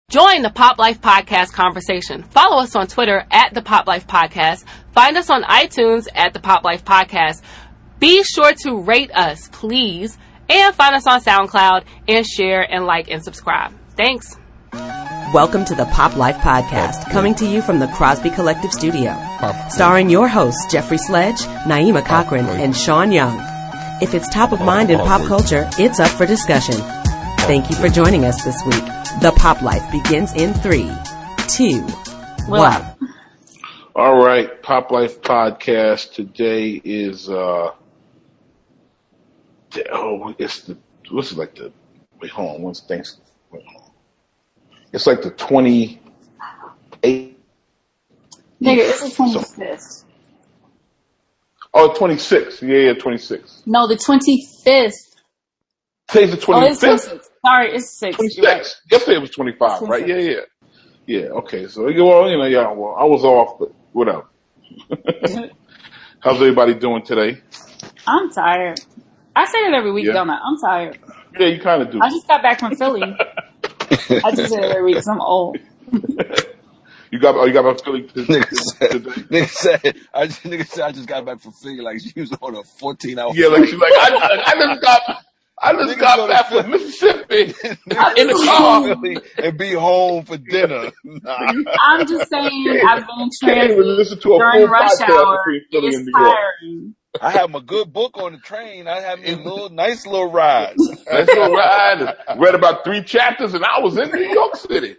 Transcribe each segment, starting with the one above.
Join the Pop Life Podcast conversation. Follow us on Twitter at the Pop Life Podcast. Find us on iTunes at the Pop Life Podcast. Be sure to rate us, please. And find us on SoundCloud and share and like and subscribe. Thanks. Welcome to the Pop Life Podcast, coming to you from the Crosby Collective Studio. Starring your hosts, Jeffrey Sledge, Naima Cochran, and Sean Young. If it's top of mind in pop culture, it's up for discussion. Thank you for joining us this week. The Pop Life begins in 3, 2, 1. All right, Pop Life Podcast. Today is wait, hold on, when's Thanksgiving? Wait, hold on. It's like the 28th. Nigga, it's the 25th. Oh, 26th. Yeah, 26th. No, the 25th. Today's the 25th. Oh, it's 26th. Sorry, it's 6. 26th. Right. Yesterday it was 25, right? Yeah. Okay, so, I was off, but whatever. How's everybody doing today? I'm tired. I say it every week, don't I? I'm tired. Yeah, you kind of do. I just got back from Philly. I just say it every week because I'm old. You got back from Philly today? Nigga said, I just got back from Philly like she was on a 14-hour. Yeah, like she's like, I just got back from Mississippi in the car and be home for dinner. I'm just saying, I've been in transit during rush hour. It's tiring. I have my good book on the train. I have me nice little ride. Read about 3 chapters, and I was in New York City.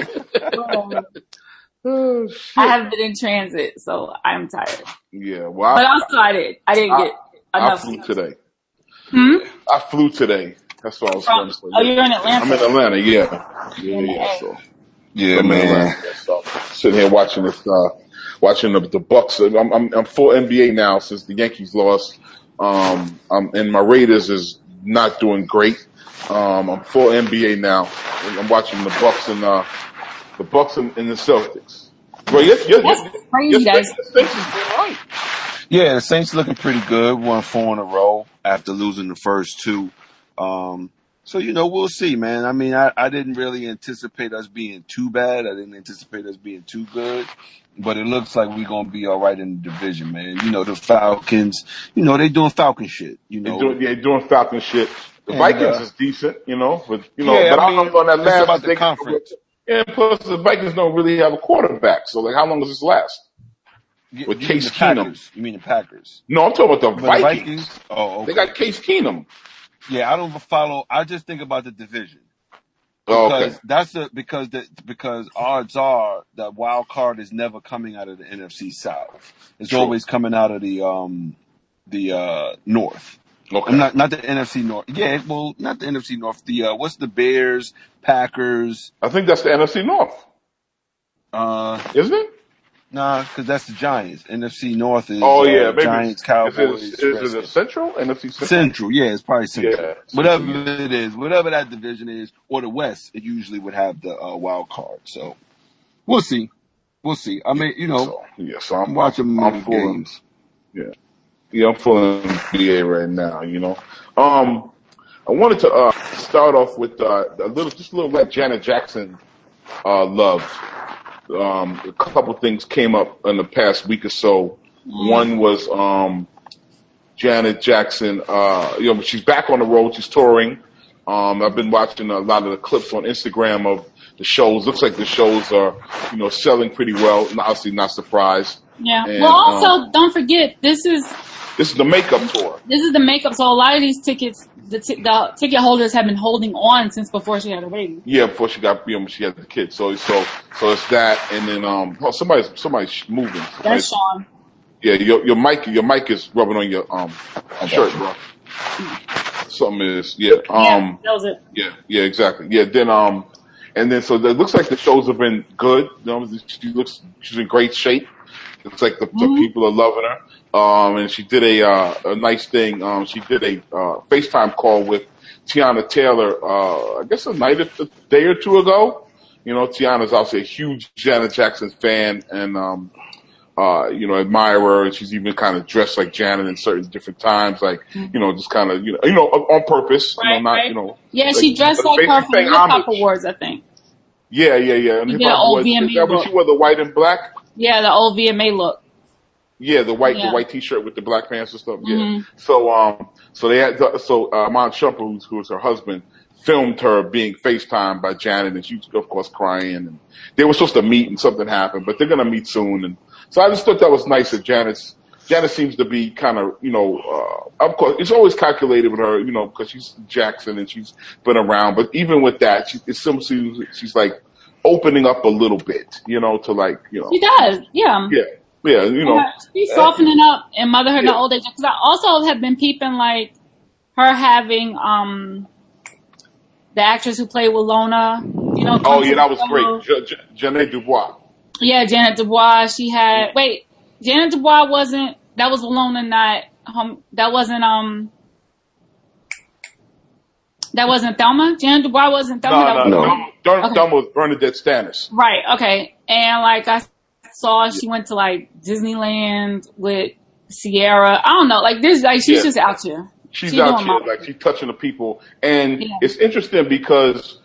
Oh, I have been in transit, so I'm tired. Yeah, well, but I'm excited. I didn't get enough. I flew today. I flew today. That's what I was going to say. Oh, you're in Atlanta? I'm in Atlanta, yeah. So, yeah, man. So, sitting here watching this, watching the Bucks. I'm full NBA now since the Yankees lost. And my Raiders is not doing great. I'm full NBA now. I'm watching the Bucks and the Celtics. Well, that's crazy, guys. Right. Yeah, the Saints looking pretty good. Won 4 in a row after losing the first 2. So, we'll see, man. I mean, I didn't really anticipate us being too bad. I didn't anticipate us being too good. But it looks like we're going to be all right in the division, man. The Falcons, they doing Falcon shit. They're doing Falcon shit. The Vikings is decent, but, but I don't know on that last about the conference. And plus, the Vikings don't really have a quarterback. So, how long does this last? With Case Keenum. You mean the Packers? No, I'm talking about the Vikings. Oh, okay. They got Case Keenum. Yeah, I don't follow. I just think about the division. Because because odds are that wild card is never coming out of the NFC South. It's always coming out of the North. Okay. Not the NFC North. Yeah, well, not the NFC North. What's the Bears, Packers? I think that's the NFC North. Isn't it? Nah, because that's the Giants. NFC North is maybe Giants, Cowboys. Is it a Central? NFC Central? Central, yeah, it's probably Central. Yeah, whatever it is, whatever that division is, or the West, it usually would have the wild card. So we'll see. I mean, So I'm watching games. Yeah, I'm full NBA right now. I wanted to start off with a little like Janet Jackson love. A couple things came up in the past week or so. One was Janet Jackson. She's back on the road. She's touring. I've been watching a lot of the clips on Instagram of the shows. Looks like the shows are, selling pretty well. And obviously, not surprised. Yeah. And, well, also, don't forget, this is the makeup tour. This is the makeup. So a lot of these tickets, the ticket holders have been holding on since before she had a baby. Yeah, before she got, she had the kid. So it's that, and then somebody's moving. That's Sean. Yeah, your mic is rubbing on your shirt, bro. Something is that was it. Yeah, exactly. Yeah, then and then so it looks like the shows have been good. She's in great shape. It's like the people are loving her. And she did a nice thing. She did a FaceTime call with Tiana Taylor, I guess a day or two ago. Tiana's obviously a huge Janet Jackson fan and, admire her. And she's even kind of dressed like Janet in certain different times, like, just kind of, on purpose. Right, Yeah, like, she dressed like her for the Hip Hop Awards, I think. Yeah. And she did an old VMA is that when she wore the white and black? Yeah, the old VMA look. Yeah, the white T-shirt with the black pants and stuff. Yeah. So they had Iman Shumpert, who was her husband, filmed her being FaceTimed by Janet, and she was of course crying. And they were supposed to meet, and something happened, but they're gonna meet soon. And so I just thought that was nice that Janet seems to be kind of, of course, it's always calculated with her, because she's Jackson and she's been around. But even with that, it still seems she's like opening up a little bit, to like, She does, yeah. Yeah, she's softening up in motherhood and old age. Because I also have been peeping like her having the actress who played Willona, Oh yeah, that was great, Janet Dubois. Yeah, Janet Dubois. She had Janet Dubois that was Willona, not that wasn't Thelma. Janet Dubois wasn't Thelma. No. Thelma was Bernadette Stanis. Right. Okay. And like I saw, she went to like Disneyland with Sierra. I don't know. Like this, like she's just out here. She's out here, like she's touching the people, and it's interesting because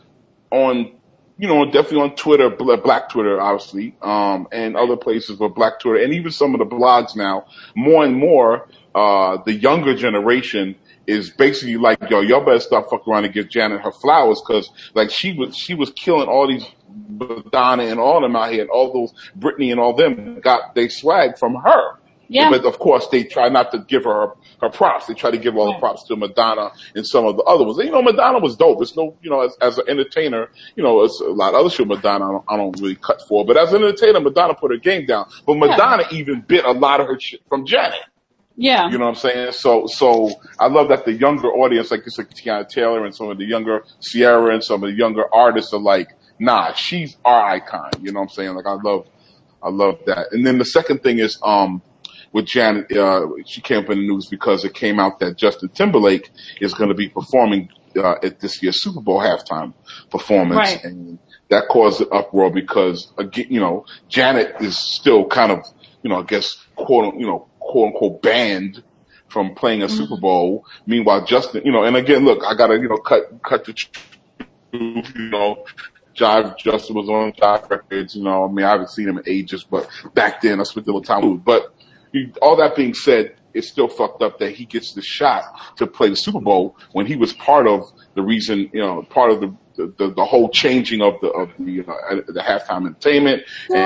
definitely on Twitter, Black Twitter, obviously, and other places with Black Twitter, and even some of the blogs now, more and more, the younger generation is basically like, yo, y'all better stop fucking around and give Janet her flowers, because like she was killing all these Madonna and all them out here, and all those Britney and all them got they swag from her. Yeah. But of course they try not to give her props. They try to give all the props to Madonna and some of the other ones. Madonna was dope. It's no, as an entertainer, it's a lot of other shit Madonna I don't really cut for. But as an entertainer, Madonna put her game down. But Madonna even bit a lot of her shit from Janet. Yeah. You know what I'm saying? So I love that the younger audience, like this, like Tiana Taylor and some of the younger Sierra and some of the younger artists are like, nah, she's our icon. You know what I'm saying? Like I love that. And then the second thing is, with Janet, she came up in the news because it came out that Justin Timberlake is going to be performing at this year's Super Bowl halftime performance, right. And that caused an uproar because, again, Janet is still kind of, I guess, quote unquote banned from playing a Super Bowl. Meanwhile, Justin, and again, look, I gotta, cut the truth, Jive Justin was on Jive Records, I haven't seen him in ages, but back then I spent a little time with him. But all that being said, it's still fucked up that he gets the shot to play the Super Bowl when he was part of the reason, part of the whole changing of the halftime entertainment,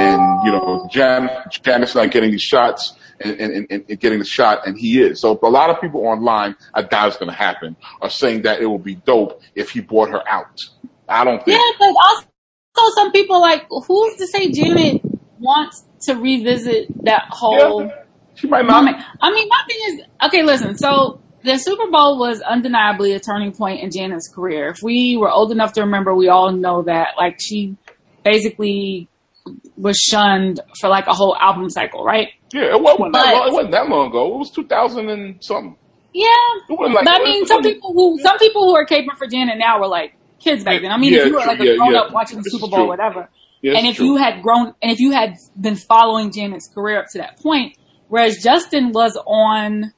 and Janet's not getting these shots and getting the shot, and he is. So a lot of people online, I doubt it's going to happen, are saying that it will be dope if he brought her out. I don't think. Yeah, but also some people like, who's to say Janet wants to revisit that whole? Yeah. She might not. I mean, my thing is, okay, listen, so the Super Bowl was undeniably a turning point in Janet's career. If we were old enough to remember, we all know that. Like, she basically was shunned for like a whole album cycle, right? Yeah, it wasn't that long ago. It was 2000 and something. Yeah. But I mean, some people who are caping for Janet now were like kids back then. I mean, if you were like a grown up watching the Super Bowl or whatever, and if you had been following Janet's career up to that point, whereas Justin was on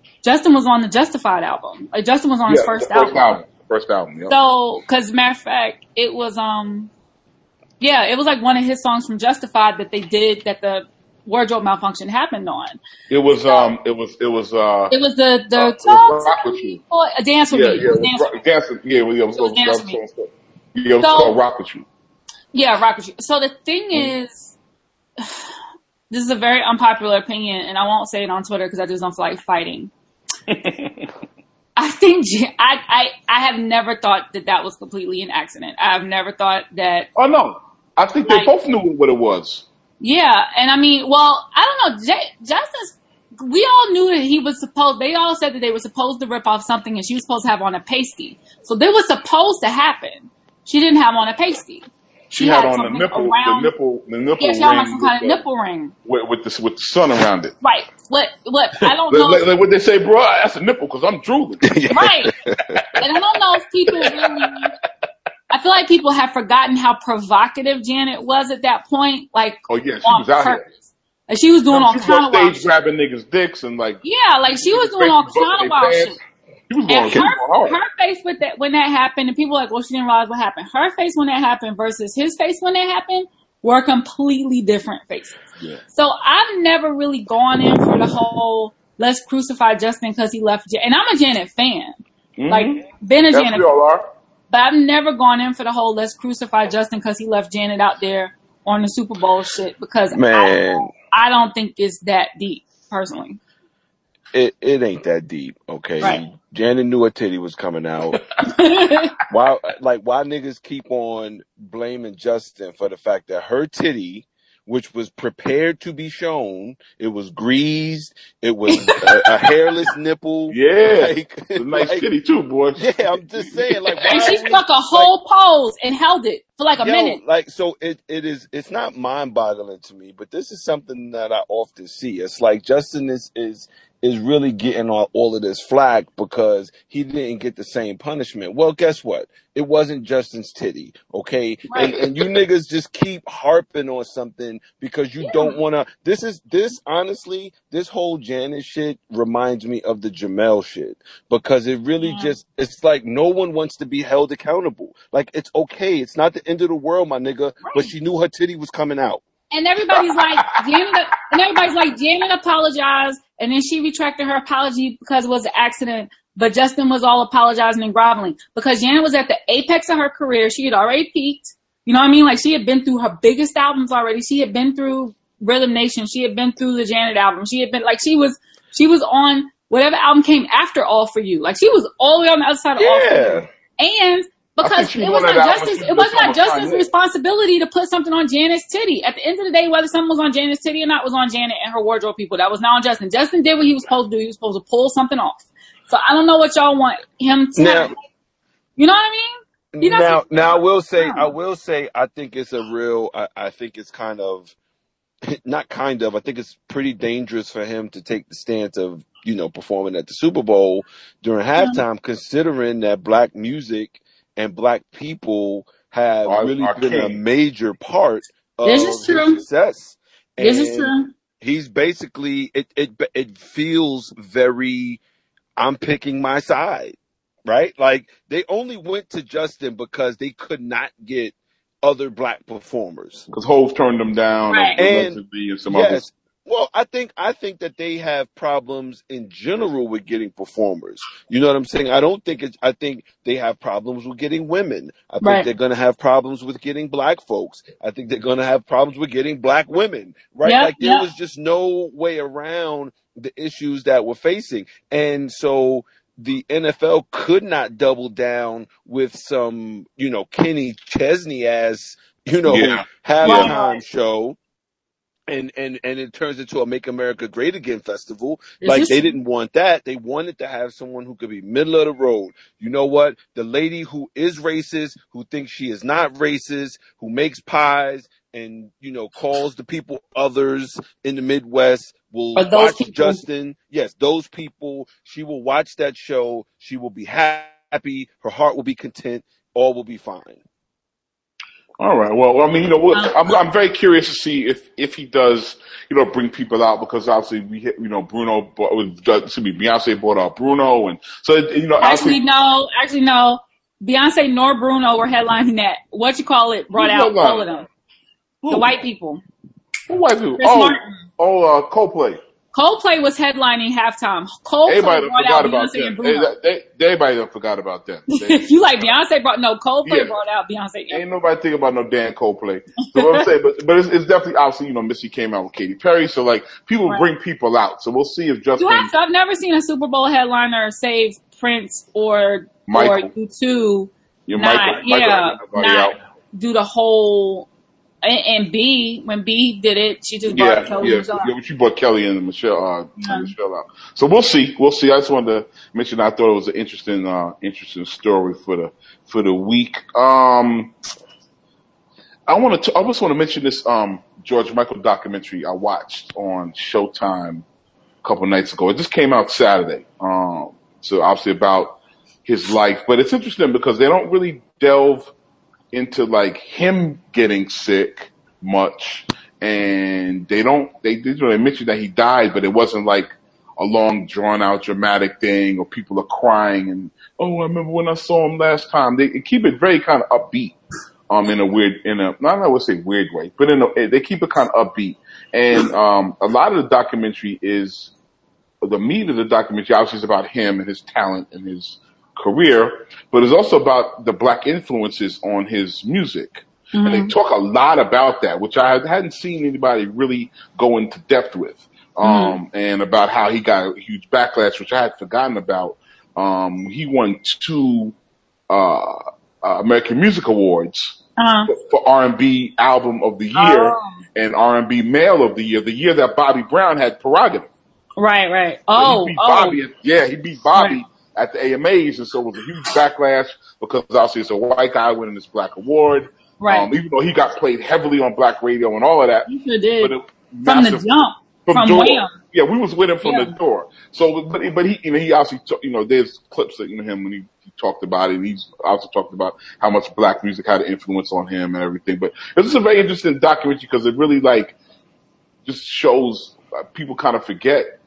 the Justified album. Like Justin was on his first album. First album, yeah. So, cause matter of fact, it was, it was like one of his songs from Justified that they did that the wardrobe malfunction happened on. It was Rock With You. A Dance With Me. It was called Rock With You. Yeah, Rock With You. So the thing is, this is a very unpopular opinion, and I won't say it on Twitter because I just don't feel like fighting. I think I have never thought that was completely an accident. I've never thought that. Oh no, I think they both knew what it was. Yeah, and I mean, well, I don't know. Justice, we all knew that he was supposed. They all said that they were supposed to rip off something, and she was supposed to have on a pasty. So this was supposed to happen. She didn't have on a pasty. She had on the nipple yeah, she had on some kind of nipple ring with the sun around it. Right. What I don't know. Like what they say, bro? That's a nipple because I'm drooling. Right. And I don't know if people really. I feel like people have forgotten how provocative Janet was at that point. Like, oh yeah, she was out here. Like she was doing all kind of wild shit. Grabbing niggas' dicks and like. Yeah, like she was doing all kind of wild shit. He was going hard. Her face with that when that happened, and people were like, well, she didn't realize what happened. Her face when that happened versus his face when that happened were completely different faces. Yeah. So I've never really gone in for the whole let's crucify Justin because he left. And I'm a Janet fan. Mm-hmm. Like, been a Janet fan. All are. But I've never gone in for the whole let's crucify Justin because he left Janet out there on the Super Bowl shit because I don't think it's that deep, personally. It ain't that deep, okay? Right. Janet knew her titty was coming out. Why niggas keep on blaming Justin for the fact that her titty, which was prepared to be shown, it was greased, it was a hairless nipple. Yeah, it's a nice titty too, boy. Yeah, I'm just saying, like, why and she stuck a whole pose and held it for like a minute. Like, so it's not mind-boggling to me, but this is something that I often see. It's like Justin is really getting all of this flack because he didn't get the same punishment. Well, guess what? It wasn't Justin's titty, okay? Right. And you niggas just keep harping on something because you don't want to. Honestly, this whole Janet shit reminds me of the Jamel shit because it really it's like no one wants to be held accountable. Like, it's okay. It's not the end of the world, my nigga, but she knew her titty was coming out. And everybody's like, Janet apologized, and then she retracted her apology because it was an accident, but Justin was all apologizing and groveling. Because Janet was at the apex of her career. She had already peaked. You know what I mean? Like, she had been through her biggest albums already. She had been through Rhythm Nation. She had been through the Janet album. She had been, like, she was on whatever album came after All For You. Like, she was all the way on the other side of All For You. And because it was not Justin's responsibility to put something on Janet's titty. At the end of the day, whether something was on Janet's titty or not was on Janet and her wardrobe people. That was not on Justin. Justin did what he was supposed to do. He was supposed to pull something off. So I don't know what y'all want him to have. You know what I mean? Now I will say, I think it's I think it's kind of, not kind of, I think it's pretty dangerous for him to take the stance of, performing at the Super Bowl during halftime, considering that black music and black people have really been a major part of his success. This is true. He's basically, it feels very, I'm picking my side, right? Like, they only went to Justin because they could not get other black performers. Because Hov turned them down, right. And some others. Well, I think that they have problems in general with getting performers. You know what I'm saying? I think they have problems with getting women. I think they're going to have problems with getting black folks. I think they're going to have problems with getting black women, right? Yep, there was just no way around the issues that we're facing. And so the NFL could not double down with some, Kenny Chesney ass, halftime show. And it turns into a Make America Great Again festival. Like, they didn't want that. They wanted to have someone who could be middle of the road. You know what? The lady who is racist, who thinks she is not racist, who makes pies and, calls the people others in the Midwest will watch Justin. Yes, those people. She will watch that show. She will be happy. Her heart will be content. All will be fine. All right. Well, I mean, I'm very curious to see if he does, bring people out because obviously Beyonce bought out Bruno, and so Actually, no. Beyonce nor Bruno were headlining that. Brought out all of them. The white people. What white people? Coldplay. Coldplay was headlining halftime. Coldplay brought out Beyonce and Bruno. Everybody done forgot about them. You like Beyonce Coldplay brought out Beyonce. Ain't nobody think about no damn Coldplay. So what I'm saying, but it's definitely, obviously, Missy came out with Katy Perry, so like people bring people out. So we'll see if Justin. I've never seen a Super Bowl headliner save Prince or U2. Not do the whole. And B, when B did it, she just brought Kelly out. She brought Kelly and Michelle out. So we'll see. I just wanted to mention, I thought it was an interesting story for the week. I just want to mention this George Michael documentary I watched on Showtime a couple nights ago. It just came out Saturday. So obviously about his life, but it's interesting because they don't really delve into like him getting sick much, and they mentioned that he died, but it wasn't like a long, drawn-out, dramatic thing, or people are crying and, oh, I remember when I saw him last time. They keep it very kind of upbeat, not I would say weird way, but they keep it kind of upbeat. And a lot of the documentary is, the meat of the documentary obviously is about him and his talent and his career, but it's also about the black influences on his music. Mm-hmm. And they talk a lot about that, which I hadn't seen anybody really go into depth with. And about how he got a huge backlash, which I had forgotten about. He won 2 American Music Awards for R&B Album of the Year and R&B Male of the Year that Bobby Brown had prerogative. Right. So he beat Bobby at the AMAs, and so it was a huge backlash because obviously it's a white guy winning this black award. Right. Even though he got played heavily on black radio and all of that. He sure did. From the jump. From Wham. Yeah, we was with him from the door. So, but he, he obviously, there's clips of him when he talked about it. And he's also talked about how much black music had an influence on him and everything. But this is a very interesting documentary because it really just shows people kind of forget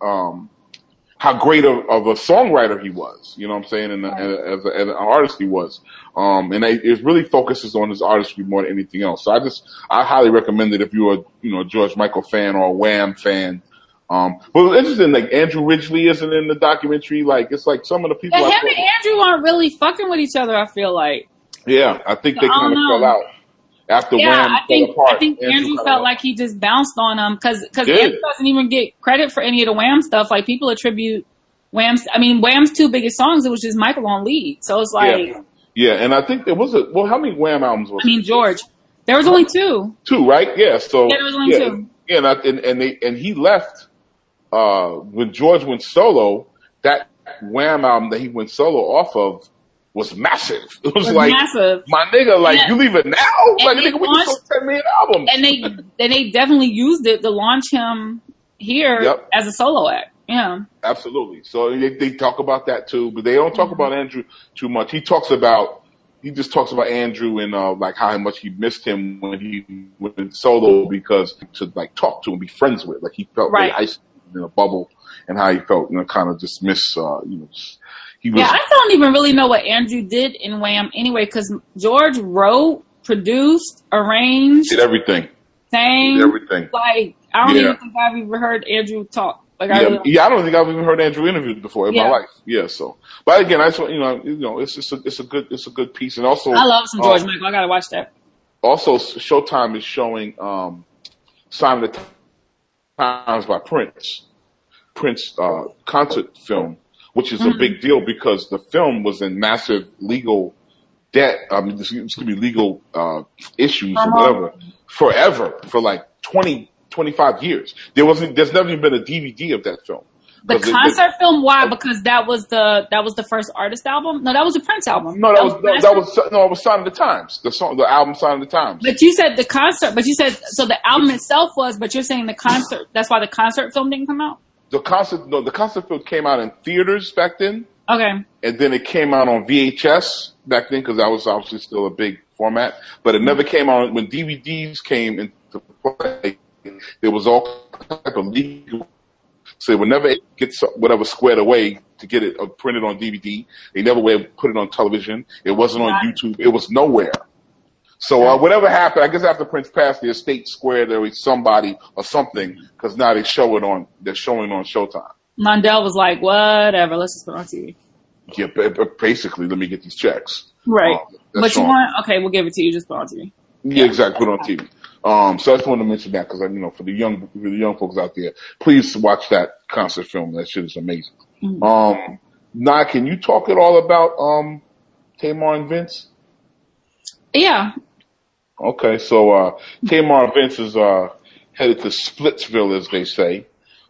how great of a songwriter he was. You know what I'm saying? And as an artist he was. And it really focuses on his artistry more than anything else. So I highly recommend it if you're a George Michael fan or a Wham fan. But it's interesting, Andrew Ridgeley isn't in the documentary. It's like some of the people. Him and Andrew aren't really fucking with each other, I feel like. Yeah, I think they kind of fell out. After Wham fell apart. I think Andrew felt like he just bounced on him because Andrew doesn't even get credit for any of the Wham stuff. Like, people attribute Wham's 2 biggest songs, it was just Michael on lead. So it's like. Yeah, and I think there was how many Wham albums was there? George. There was only 2. 2, right? Yeah, so. Yeah, there was only 2. Yeah, and he left, when George went solo, that Wham album that he went solo off of was massive. It was massive. My nigga, you leave it now? And nigga, we just sold 10 million albums. And they definitely used it to launch him here as a solo act. Yeah. Absolutely. So they talk about that too, but they don't talk about Andrew too much. He just talks about Andrew and how much he missed him when he went solo because to talk to and be friends with. He felt very isolated in a bubble and how he felt, kind of just miss he was. Yeah, I don't even really know what Andrew did in Wham anyway, because George wrote, produced, arranged, did everything. Sang. Did everything. I don't even think I've ever heard Andrew talk. I don't think I've even heard Andrew interviewed before in my life. Yeah, so. But again, I just it's a good piece, and also I love some George Michael. I gotta watch that. Also, Showtime is showing Sign of the Times by Prince concert film, which is a big deal because the film was in massive legal debt. I mean, there's going to be legal issues or whatever forever for 25 years. There's never even been a DVD of that film. The concert film? Why? Because that was the first artist album? No, that was a Prince album. No, it was Sign of the Times. The album Sign of the Times. But you said the concert, so the album itself was, but you're saying the concert, that's why the concert film didn't come out? The concert film came out in theaters back then. Okay. And then it came out on VHS back then because that was obviously still a big format. But it never came out when DVDs came into play. There was all type of legal. So they would never get whatever squared away to get it printed on DVD. They never would put it on television. It wasn't on YouTube. It was nowhere. So whatever happened, I guess after Prince passed, the estate squared away somebody or something because now they're showing on Showtime. Mondale was like, whatever, let's just put it on TV. Yeah, basically, let me get these checks. Right. But you want, okay, we'll give it to you, just put it on TV. Yeah, exactly, put it on TV. So I just wanted to mention that because, for the young folks out there, please watch that concert film. That shit is amazing. Mm-hmm. Now, can you talk at all about Tamar and Vince? Yeah. Okay, so Tamar and Vince is headed to Splitsville, as they say.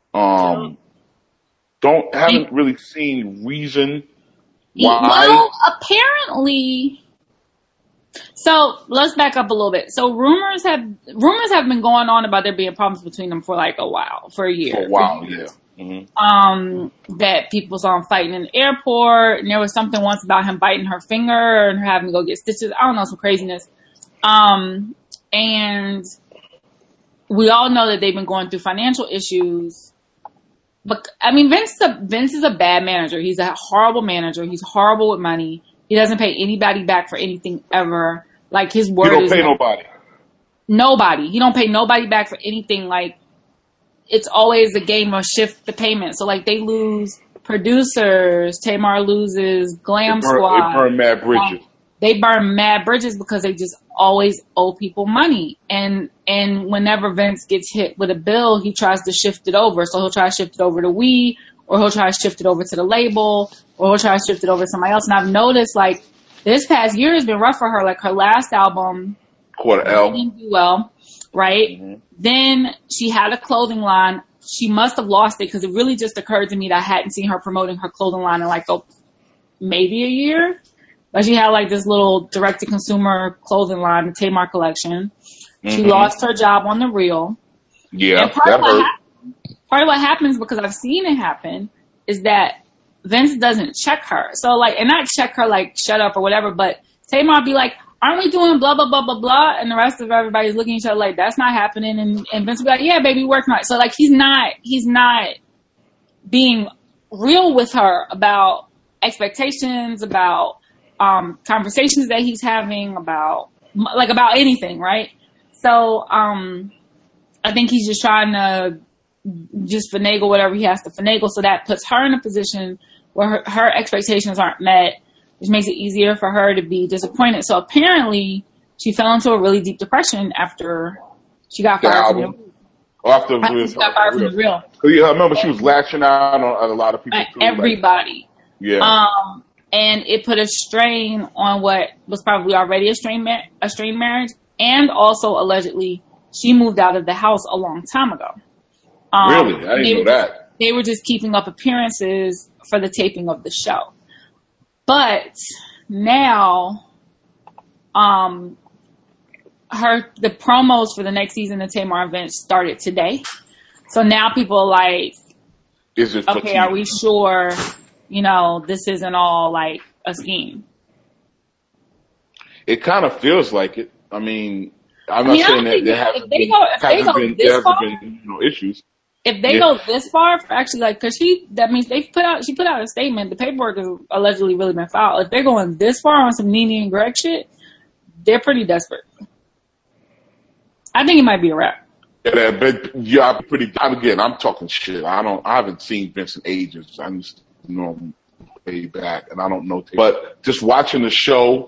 Haven't really seen reason why. Well, apparently. So let's back up a little bit. So rumors have been going on about there being problems between them for a year. For a while, yeah. Mm-hmm. That people saw him fighting in the airport, and there was something once about him biting her finger and her having to go get stitches. I don't know, some craziness. And we all know that they've been going through financial issues. But I mean, Vince is a bad manager. He's a horrible manager. He's horrible with money. He doesn't pay anybody back for anything ever. Like, his word is... He don't pay nobody. Nobody. He don't pay nobody back for anything. Like, it's always a game of shift the payment. So, like, they lose producers. Tamar loses Glam Squad. They burn mad bridges. They burn mad bridges because they just always owe people money. And whenever Vince gets hit with a bill, he tries to shift it over. So he'll try to shift it over to We, or he'll try to shift it over to the label, or he'll try to shift it over to somebody else. And I've noticed, like, this past year has been rough for her. Like, her last album, Quarter L, didn't do well, right? Mm-hmm. Then she had a clothing line. She must have lost it because it really just occurred to me that I hadn't seen her promoting her clothing line in like maybe a year. But she had like this little direct-to-consumer clothing line, the Tamar collection. Mm-hmm. She lost her job on The Real. Yeah, and part of what happens, because I've seen it happen, is that Vince doesn't check her. So like, and not check her like shut up or whatever, but Tamar be like, aren't we doing blah, blah, blah, blah, blah? And the rest of everybody's looking at each other like, that's not happening. And Vince will be like, yeah, baby, work night. So like, he's not being real with her about expectations, about conversations that he's having, about anything, right? So I think he's just trying to just finagle whatever he has to finagle. So that puts her in a position where her expectations aren't met, which makes it easier for her to be disappointed. So apparently she fell into a really deep depression after she got fired from The Real. After she got fired from The Real. Yeah, I remember she was lashing out on a lot of people. Everybody. Like, yeah. And it put a strain on what was probably already a strained marriage. And also, allegedly, she moved out of the house a long time ago. Really? I didn't know that. They were just keeping up appearances for the taping of the show. But now, the promos for the next season of Tamar and Vince started today. So now people are like, okay, are we sure, this isn't all like a scheme? It kind of feels like it. I mean, I'm not saying that there haven't been issues. If they go this far, actually, like, cause that means she put out a statement. The paperwork has allegedly really been filed. If they're going this far on some Nene and Greg shit, they're pretty desperate. I think it might be a wrap. Yeah, I'm talking shit. I haven't seen Vince in ages. I just know him way back, and I don't know. But just watching the show,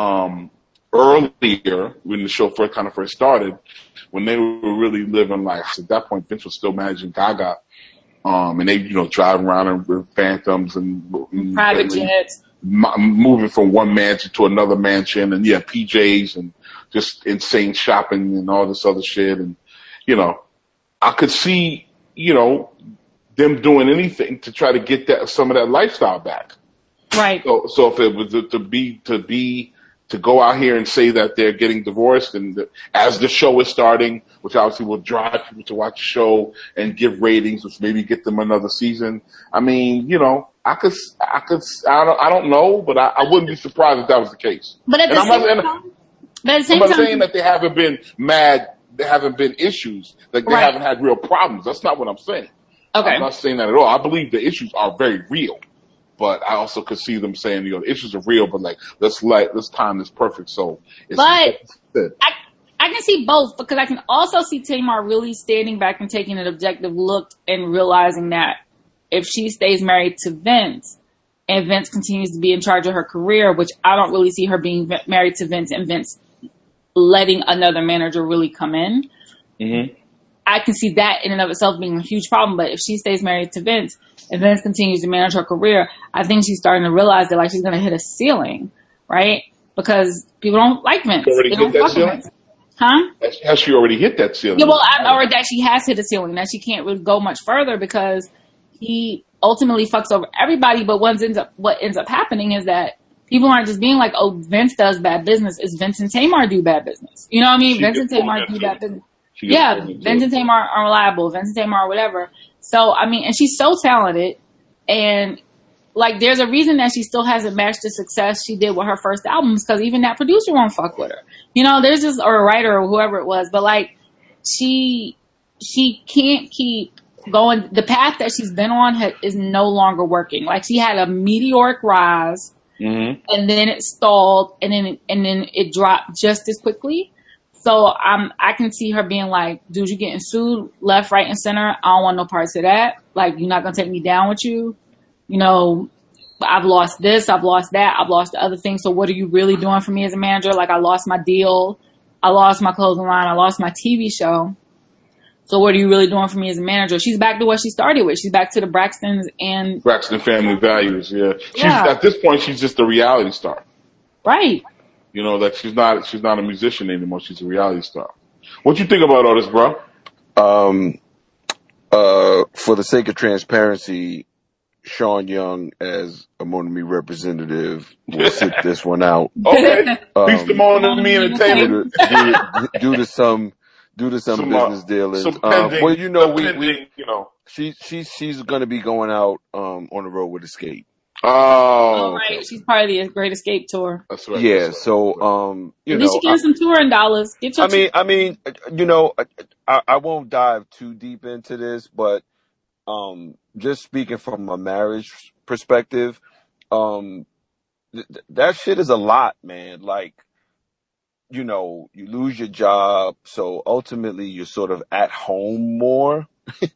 earlier when the show first started, when they were really living like, at that point Vince was still managing Gaga, and they driving around in Phantoms and private jets, moving from one mansion to another mansion, and PJs and just insane shopping and all this other shit, and I could see them doing anything to try to get some of that lifestyle back. Right. So if it was to go out here and say that they're getting divorced, and as the show is starting, which obviously will drive people to watch the show and give ratings, which maybe get them another season. I mean, I don't know, but I wouldn't be surprised if that was the case. But at the same time, I'm not saying that they haven't been mad, there haven't been issues, like they haven't had real problems. That's not what I'm saying. Okay. I'm not saying that at all. I believe the issues are very real. But I also could see them saying, the issues are real, but let's time this perfect. So, I can see both, because I can also see Tamar really standing back and taking an objective look and realizing that if she stays married to Vince and Vince continues to be in charge of her career, which I don't really see her being married to Vince and Vince letting another manager really come in. Mm-hmm. I can see that in and of itself being a huge problem. But if she stays married to Vince, and Vince continues to manage her career, I think she's starting to realize that she's going to hit a ceiling, right? Because people don't like Vince. They don't fuck with Vince. Huh? Has she already hit that ceiling? Yeah, well, or that she has hit a ceiling, that she can't really go much further because he ultimately fucks over everybody. But what ends up happening is that people aren't just being like, oh, Vince does bad business. It's Vince and Tamar do bad business. You know what I mean? Vince and Tamar do bad business. Yeah, Vince and Tamar are reliable. Vince and Tamar are whatever. So, I mean, and she's so talented, and there's a reason that she still hasn't matched the success she did with her first albums, because even that producer won't fuck with her. There's just, or a writer or whoever it was, but she can't keep the path that she's been on is no longer working. Like, she had a meteoric rise, and then it stalled, and then it dropped just as quickly. So I can see her being like, dude, you're getting sued left, right, and center. I don't want no parts of that. Like, you're not going to take me down with you. You know, I've lost this, I've lost that, I've lost the other thing. So what are you really doing for me as a manager? Like, I lost my deal. I lost my clothing line. I lost my TV show. So what are you really doing for me as a manager? She's back to what she started with. She's back to the Braxtons and Braxton Family Values. Yeah. At this point, she's just a reality star. Right. You know, that she's not a musician anymore. She's a reality star. What you think about all this, bro? For the sake of transparency, Sean Young, as a Monami representative, will sit this one out. Okay. Peace to Monami Entertainment. Due to some business dealings. Well, you know, she's going to be going out on the road with Escape. Oh, right. She's part of the Great Escape tour. That's right. Yeah. So, at least you get some touring dollars. I mean, you know, I won't dive too deep into this, but just speaking from a marriage perspective, that shit is a lot, man. Like, you know, you lose your job, so ultimately you're sort of at home more.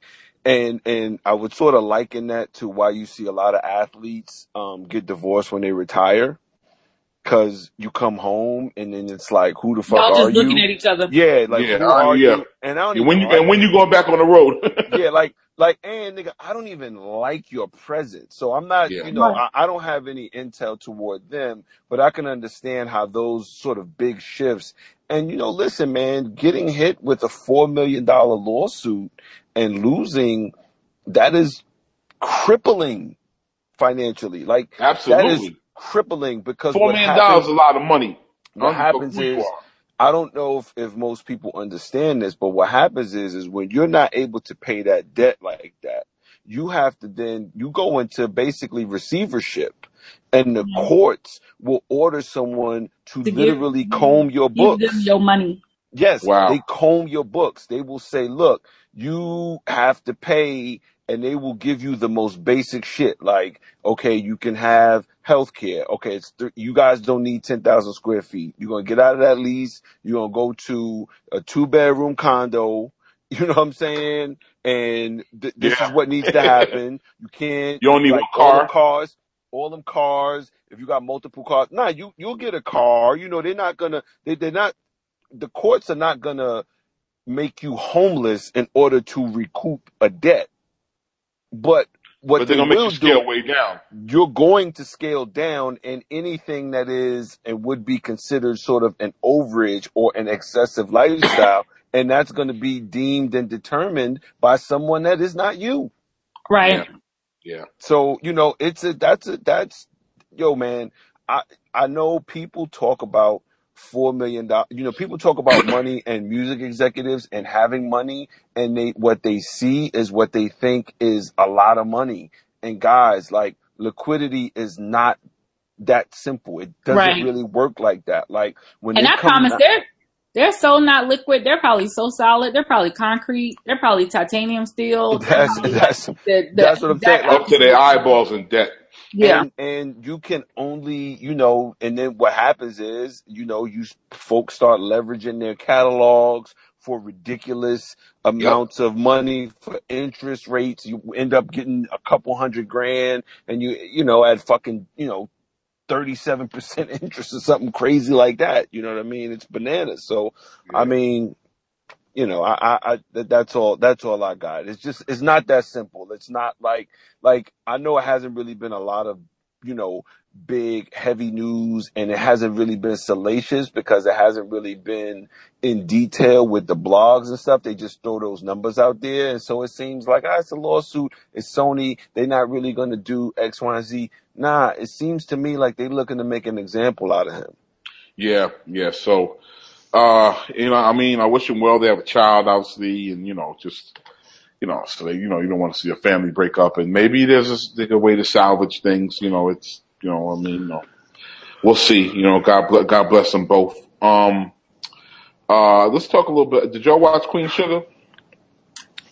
And I would sort of liken that to why you see a lot of athletes get divorced when they retire. Cause you come home and then it's like, who the fuck are you? Y'all just looking at each other. Yeah, like, who are you? And I don't when you going back on the road. Yeah, and nigga, I don't even like your presence. So I'm not, you know, I don't have any intel toward them, but I can understand how those sort of big shifts. And, you know, listen, man, getting hit with a $4 million lawsuit and losing, that is crippling financially. Like, absolutely. That is crippling because $4 million is a lot of money. What happens is, I don't know if most people understand this, but what happens is when you're not able to pay that debt like that, you have to then, you go into basically receivership, and the courts will order someone to literally comb your books. Give them your money. Yes, they comb your books. They will say, look, you have to pay, and they will give you the most basic shit. Like, okay, you can have healthcare. Okay, you guys don't need 10,000 square feet. You're going to get out of that lease. You're going to go to a 2-bedroom condo. You know what I'm saying? And this is what needs to happen. You can't. You don't need a car. All them cars. If you got multiple cars, you'll get a car. You know, they're not gonna. The courts are not gonna make you homeless in order to recoup a debt. But what they're gonna make you scale way down. You're going to scale down, and anything that is and would be considered sort of an overage or an excessive lifestyle, and that's going to be deemed and determined by someone that is not you. Right. Yeah. So, you know, yo, man, I know people talk about $4 million. You know, people talk about money and music executives and having money, and what they see is what they think is a lot of money. And guys, like, liquidity is not that simple. It doesn't really work like that. Like, and I promise they're so not liquid. They're probably so solid. They're probably concrete. They're probably titanium steel. That's what I'm saying. Up to their eyeballs in debt. Yeah. And you can only, you know, and then what happens is, you know, folks start leveraging their catalogs for ridiculous amounts of money for interest rates. You end up getting a couple $100,000, and you know, at fucking, you know, 37% interest or something crazy like that. You know what I mean? It's bananas. So, I mean, you know, that's all I got. It's not that simple. It's not like I know it hasn't really been a lot of, you know, big, heavy news, and it hasn't really been salacious because it hasn't really been in detail with the blogs and stuff. They just throw those numbers out there. And so it seems like, it's a lawsuit. It's Sony. They're not really going to do X, Y, and Z. Nah, it seems to me like they're looking to make an example out of him. Yeah. So, you know, I mean, I wish him well. They have a child, obviously, and, you know, just, you know, so they, you know, you don't want to see a family break up, and maybe there's a way to salvage things. You know, it's, you know, I mean, you know, we'll see. You know, God bless them both. Let's talk a little bit. Did y'all watch Queen Sugar?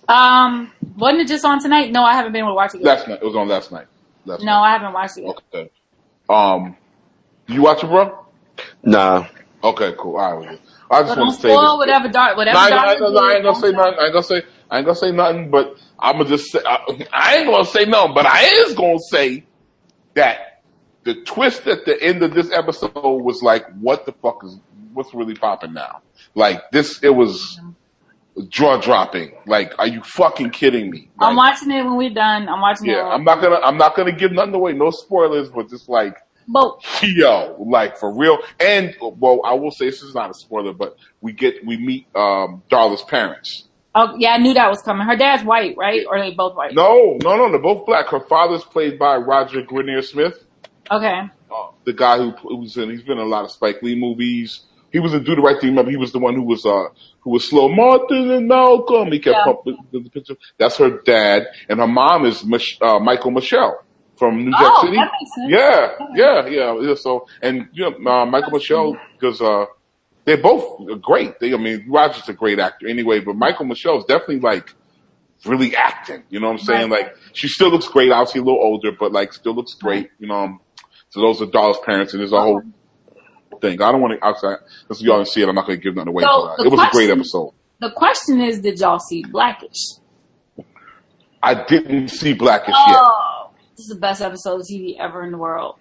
Wasn't it just on tonight? No, I haven't been able to watch it yet. Last night. It was on last night. I haven't watched it yet. Okay. You watch it, bro? Nah. Okay, cool. All right. I just want to say whatever. I ain't gonna say nothing. I ain't gonna say nothing. But I'm gonna just say I ain't gonna say nothing. But I is gonna say that the twist at the end of this episode was like, what's really popping now? Like this, it was jaw dropping. Like, are you fucking kidding me? Like, I'm watching it when we're done. I'm watching it. Yeah, I'm not gonna give nothing away. No spoilers, but just like. Yo, like for real. And well, I will say this is not a spoiler, but we meet Darla's parents. Oh yeah, I knew that was coming. Her dad's white, right? Or are they both white? No, they're both black. Her father's played by Roger Grenier Smith. Okay. The guy he's been in a lot of Spike Lee movies. He was in Do the Right Thing. Remember, he was the one who was slow. Martin and Malcolm. He kept pumping the picture. That's her dad, and her mom is Michael Michelle. From New Jack City. That makes sense. Yeah. So, and Michael Michelle, because they're both great. Roger's a great actor anyway, but Michael Michelle's definitely like really acting. You know what I'm saying? Right. Like she still looks great. Obviously a little older, but like still looks great. So those are Darla's parents, and there's a whole thing. I don't want to outside. Since y'all didn't see it, I'm not going to give nothing away. So it was a great episode. The question is, did y'all see Blackish? I didn't see Blackish yet. This is the best episode of TV ever in the world.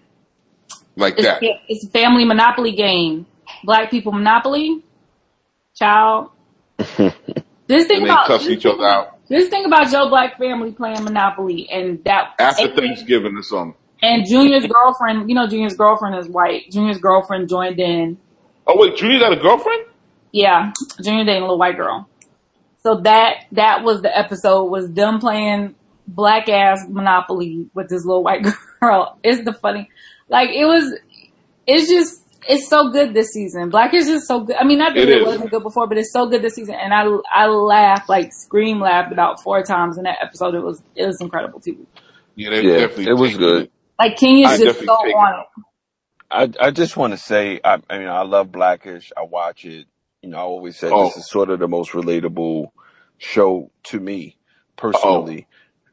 It's a family Monopoly game. Black people Monopoly. Child. This thing about Joe Black family playing Monopoly and that after Thanksgiving or something. And Junior's girlfriend, Junior's girlfriend is white. Junior's girlfriend joined in. Oh wait, Junior got a girlfriend? Yeah, Junior dating a little white girl. So that was the episode, was them playing black ass Monopoly with this little white girl. It's the funny, like it's so good this season. Black is just so good. I mean, not that it wasn't good before, but it's so good this season. And I laughed, laughed about 4 times in that episode. It was incredible too. Yeah, definitely. It was good. Like Kenya's just so on it. I just want to say, I mean, I love Blackish. I watch it. I always said this is sort of the most relatable show to me personally.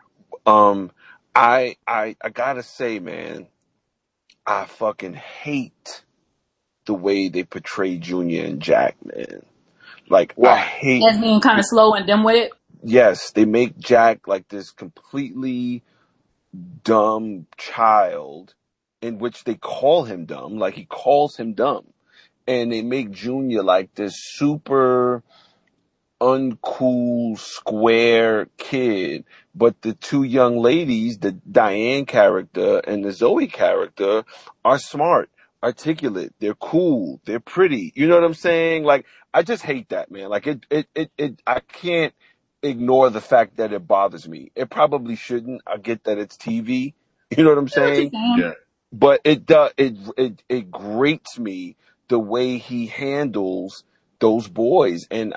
I gotta say, man, I fucking hate the way they portray Junior and Jack, man. Like, I hate... As being kind of slow and dim with it? Yes, they make Jack like this completely dumb child in which they call him dumb. Like, he calls him dumb. And they make Junior like this super uncool, square kid. But the 2 young ladies, the Diane character and the Zoe character, are smart, articulate. They're cool. They're pretty. You know what I'm saying? Like, I just hate that, man. Like, I can't ignore the fact that it bothers me. It probably shouldn't. I get that it's TV. You know what I'm saying? Yeah. But it grates me the way he handles those boys. And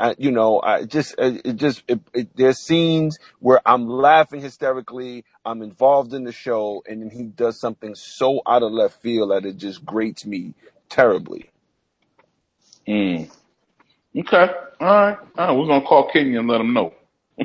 there's scenes where I'm laughing hysterically, I'm involved in the show, and then he does something so out of left field that it just grates me terribly. Okay. All right. We're gonna call Kenya and let him know.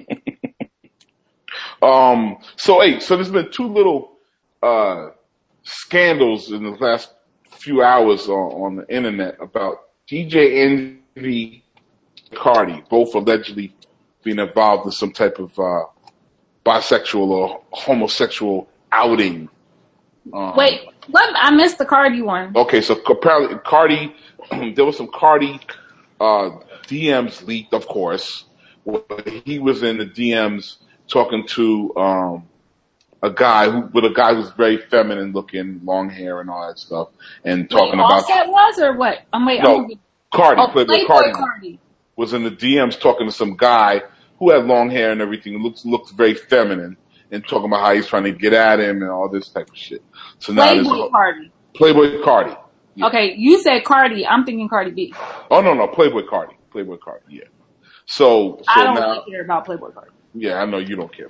So there's been 2 little scandals in the last few hours on the internet about DJ Envy, Cardi, both allegedly being involved in some type of bisexual or homosexual outing. Wait, what? I missed the Cardi one. Okay, so apparently Cardi, there was some Cardi DMs leaked, of course, where he was in the DMs talking to a guy who's very feminine looking, long hair and all that stuff, and talking about. Offset was or what? Cardi, Playboy Cardi was in the DMs talking to some guy who had long hair and everything, looks very feminine, and talking about how he's trying to get at him and all this type of shit. So now Playboy Cardi. Yeah. Okay, you said Cardi. I'm thinking Cardi B. Oh no, Playboy Cardi. Yeah. So I don't really care about Playboy Cardi. Yeah, I know you don't care.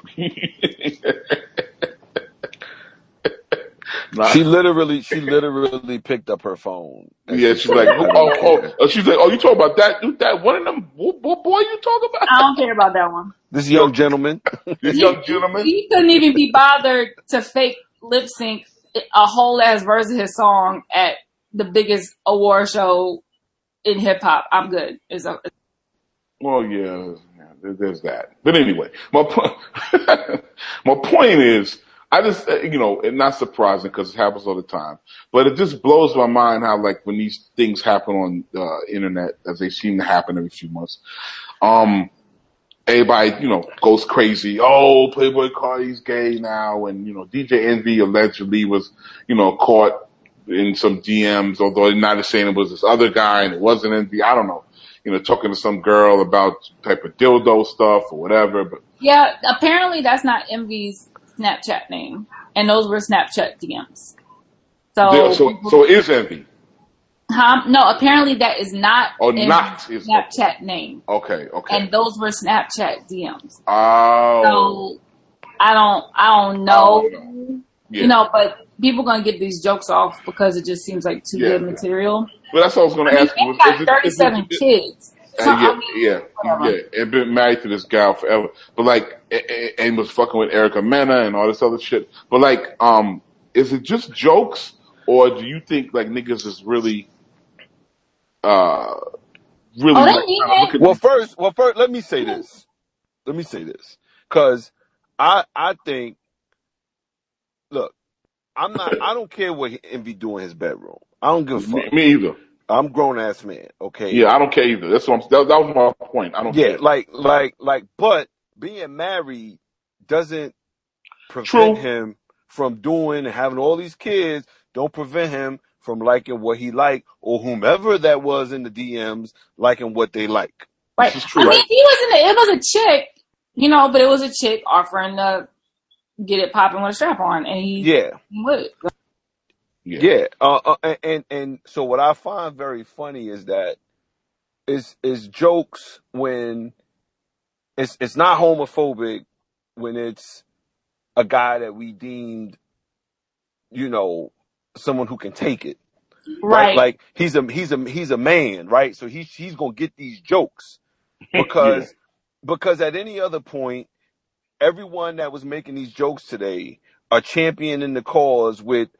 She literally picked up her phone. Yeah, she's like, she's like, you talking about that one of them boy you talk about? I don't care about that one. This young gentleman. He couldn't even be bothered to fake lip sync a whole ass verse of his song at the biggest award show in hip hop. I'm good. Well, yeah, there's that. But anyway, my point is, I just, it's not surprising because it happens all the time, but it just blows my mind how, like, when these things happen on the internet, as they seem to happen every few months, everybody, goes crazy. Oh, Playboi Carti's gay now. And, DJ Envy allegedly was, caught in some DMs, although they're not saying it was this other guy and it wasn't Envy. I don't know. Talking to some girl about type of dildo stuff or whatever. But yeah, apparently that's not Envy's Snapchat name, and those were Snapchat DMs. So it is Envy. No, apparently that is not. Not his Snapchat name. Okay. And those were Snapchat DMs. Oh. So I don't know. Yeah. But people gonna get these jokes off because it just seems like too good material. But that's what I was gonna ask you. Got 37 kids. And been married to this gal forever. But like, and was fucking with Erica Mena and all this other shit. But like, is it just jokes, or do you think like niggas is really? Well, first, let me say this. Cause I think, look, I don't care what Envy do in his bedroom. I don't give a fuck. Me either. I'm a grown ass man. Okay. Yeah, I don't care either. That's what that was my point. I don't care. Yeah, but being married doesn't prevent him from doing and having all these kids. Don't prevent him from liking what he liked, or whomever that was in the DMs liking what they like. Right. This is true, it was a chick, but it was a chick offering to get it popping with a strap on, and he would. Yeah. And so what I find very funny is that is jokes when it's not homophobic when it's a guy that we deemed, someone who can take it. Right. Like he's a man, right? So he's going to get these jokes because at any other point, everyone that was making these jokes today are championing the cause with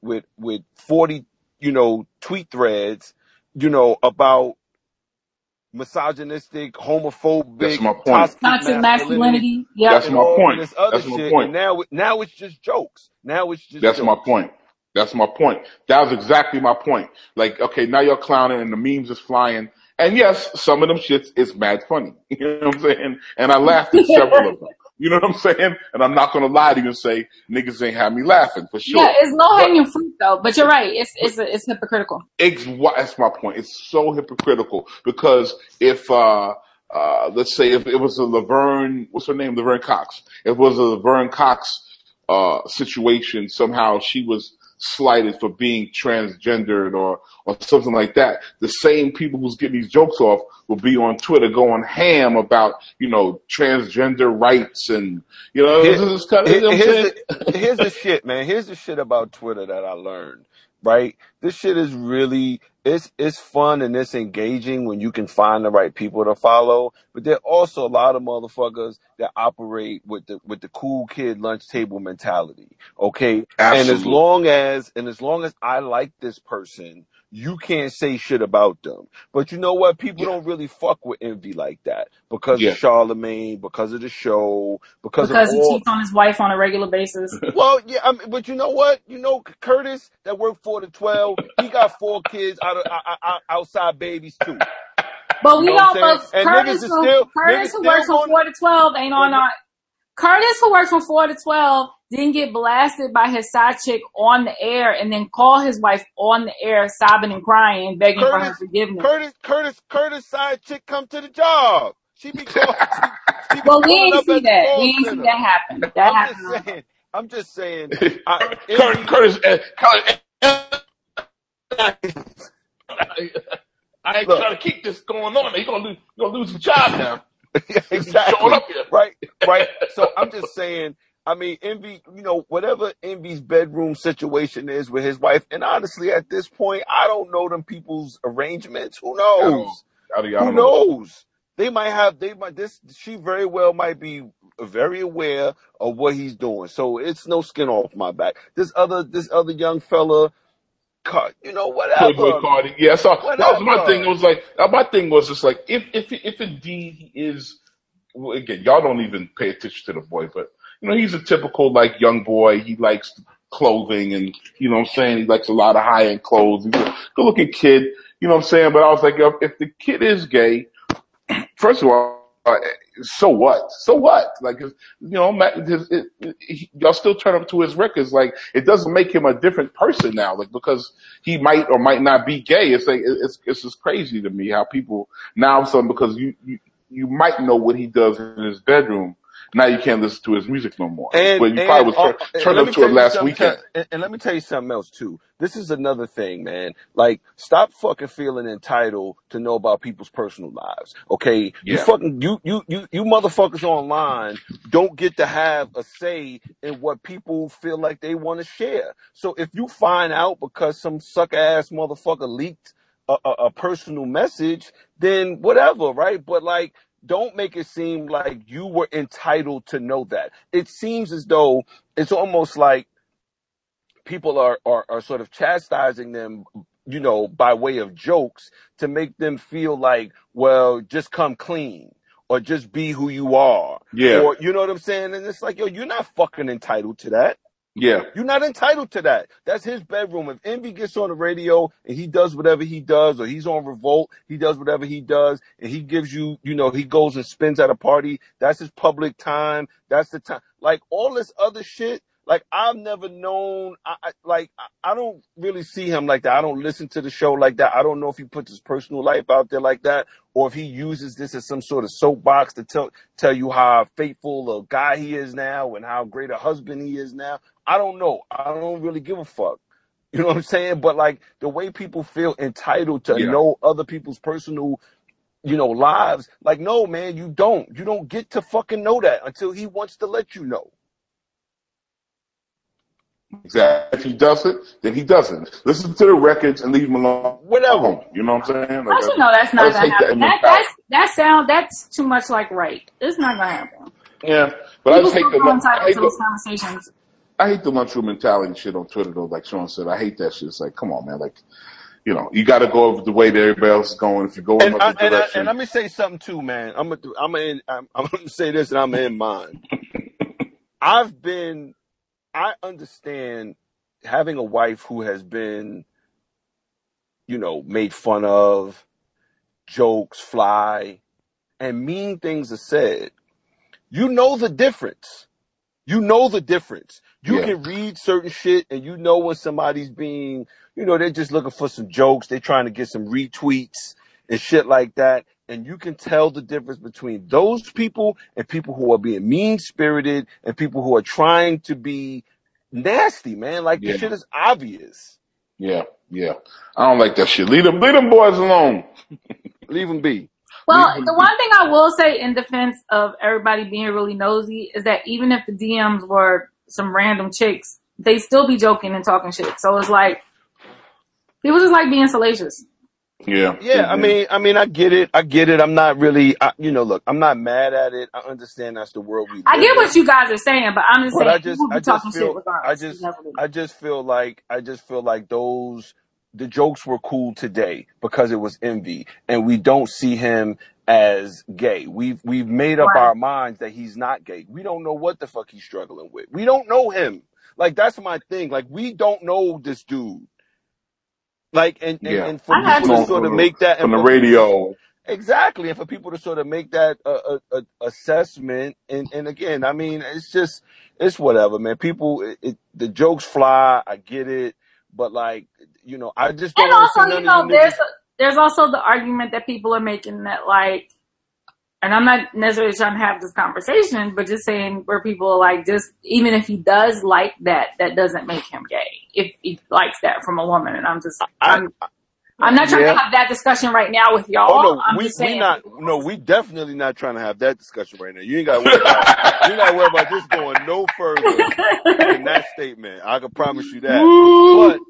40, tweet threads, about misogynistic, homophobic, toxic masculinity. Yeah, that's my point. That's my point. And now it's just jokes. That's my point. That's my point. That was exactly my point. Like, okay, now you're clowning and the memes is flying. And yes, some of them shits is mad funny. You know what I'm saying? And I laughed at several of them. You know what I'm saying? And I'm not gonna lie to you and say niggas ain't have me laughing for sure. Yeah, it's low hanging fruit though. But you're right. It's hypocritical. That's my point. It's so hypocritical because if let's say if it was a Laverne, what's her name? Laverne Cox. If it was a Laverne Cox situation, somehow she was slighted for being transgendered or something like that. The same people who's getting these jokes off will be on Twitter going ham about, transgender rights and, here's the shit, man. Here's the shit about Twitter that I learned, right? This shit is really, it's fun and it's engaging when you can find the right people to follow. But there are also a lot of motherfuckers that operate with the cool kid lunch table mentality. Okay. Absolutely. And as long as I like this person, you can't say shit about them. But you know what? People don't really fuck with Envy like that because of Charlemagne, because of the show, because he cheats on his wife on a regular basis. Well, yeah, but you know what? Curtis that worked 4 to 12, he got 4 kids outside babies too. But we know Curtis who works from 4 to 12 ain't on our. Curtis who works from 4 to 12 didn't get blasted by his side chick on the air and then call his wife on the air sobbing and crying, begging for her forgiveness. Curtis side chick come to the job. She be calling. Well, we ain't see that. We ain't see that happen. I'm just saying. Curtis, I ain't trying to keep this going on. He's gonna lose his job now. Exactly. Right. So I'm just saying. I mean, Envy, whatever Envy's bedroom situation is with his wife, and honestly, at this point, I don't know them people's arrangements. Who knows? Who knows? she very well might be very aware of what he's doing. So it's no skin off my back. This other young fella, whatever. Playboy Cardi. Yeah, so whatever. That was my thing. It was like, my thing was just like, if indeed he is, well, again, y'all don't even pay attention to the boy, but he's a typical like young boy. He likes clothing and, you know what I'm saying? He likes a lot of high end clothes. He's a good looking kid, you know what I'm saying? But I was like, if the kid is gay, first of all, so what? So what? Like, y'all still turn up to his records. Like, it doesn't make him a different person now. Like, because he might or might not be gay. It's like, it's just crazy to me how people now, because you might know what he does in his bedroom. Now you can't listen to his music no more. But you probably was turned up to it last weekend. And let me tell you something else too. This is another thing, man. Like, stop fucking feeling entitled to know about people's personal lives. Okay? Yeah. You motherfuckers online don't get to have a say in what people feel like they want to share. So if you find out because some suck ass motherfucker leaked a personal message, then whatever, right? But like, don't make it seem like you were entitled to know that. It seems as though it's almost like people are sort of chastising them, by way of jokes to make them feel like, well, just come clean or just be who you are. Yeah. Or, you know what I'm saying? And it's like, yo, you're not fucking entitled to that. Yeah. You're not entitled to that. That's his bedroom. If Envy gets on the radio and he does whatever he does, or he's on Revolt, he does whatever he does, and he gives you, he goes and spins at a party, that's his public time. That's the time. Like, all this other shit, like, I've never known, I don't really see him like that. I don't listen to the show like that. I don't know if he puts his personal life out there like that, or if he uses this as some sort of soapbox to tell you how faithful a guy he is now and how great a husband he is now. I don't know. I don't really give a fuck. You know what I'm saying? But like, the way people feel entitled to know other people's personal, lives, like, no, man, you don't. You don't get to fucking know that until he wants to let you know. Exactly. If he doesn't, then he doesn't. Listen to the records and leave him alone. Whatever. You know what I'm saying? Like, that's not gonna happen. That's too much like rape. It's not gonna happen. Yeah, but people I hate those conversations. I hate the lunchroom mentality shit on Twitter though. Like Sean said, I hate that shit. It's like, come on, man. Like, you got to go over the way that everybody else is going. If you're going in the direction. And let me say something too, man. I'm gonna say this, and I'm gonna end mine. I understand having a wife who has been, made fun of, jokes fly, and mean things are said. You know the difference. You can read certain shit and when somebody's being, they're just looking for some jokes. They're trying to get some retweets and shit like that. And you can tell the difference between those people and people who are being mean-spirited and people who are trying to be nasty, man. Like, the shit is obvious. Yeah. I don't like that shit. Leave them boys alone. Leave them be. Well, the one thing I will say in defense of everybody being really nosy is that even if the DMs were some random chicks, they still be joking and talking shit. So it's like, people just like being salacious. Yeah. I mean, I get it. I'm not really, look, I'm not mad at it. I understand that's the world we live in. I get what you guys are saying, but I'm just saying, I just feel like the jokes were cool today because it was Envy, and we don't see him as gay. We've made up our minds that he's not gay. We don't know what the fuck he's struggling with. We don't know him. Like, that's my thing. Like, we don't know this dude. Like, and for people to sort of make that from the radio. Exactly. And for people to sort of make that assessment. And again, I mean, it's whatever, man. People, the jokes fly. I get it. But like, I just don't. And also, there's also the argument that people are making that, like, and I'm not necessarily trying to have this conversation, but just saying where people are like, just even if he does like that, that doesn't make him gay. If he likes that from a woman, and I'm not trying to have that discussion right now with y'all. Oh, no, we definitely not trying to have that discussion right now. You ain't got to worry about this going no further than that statement. I can promise you that.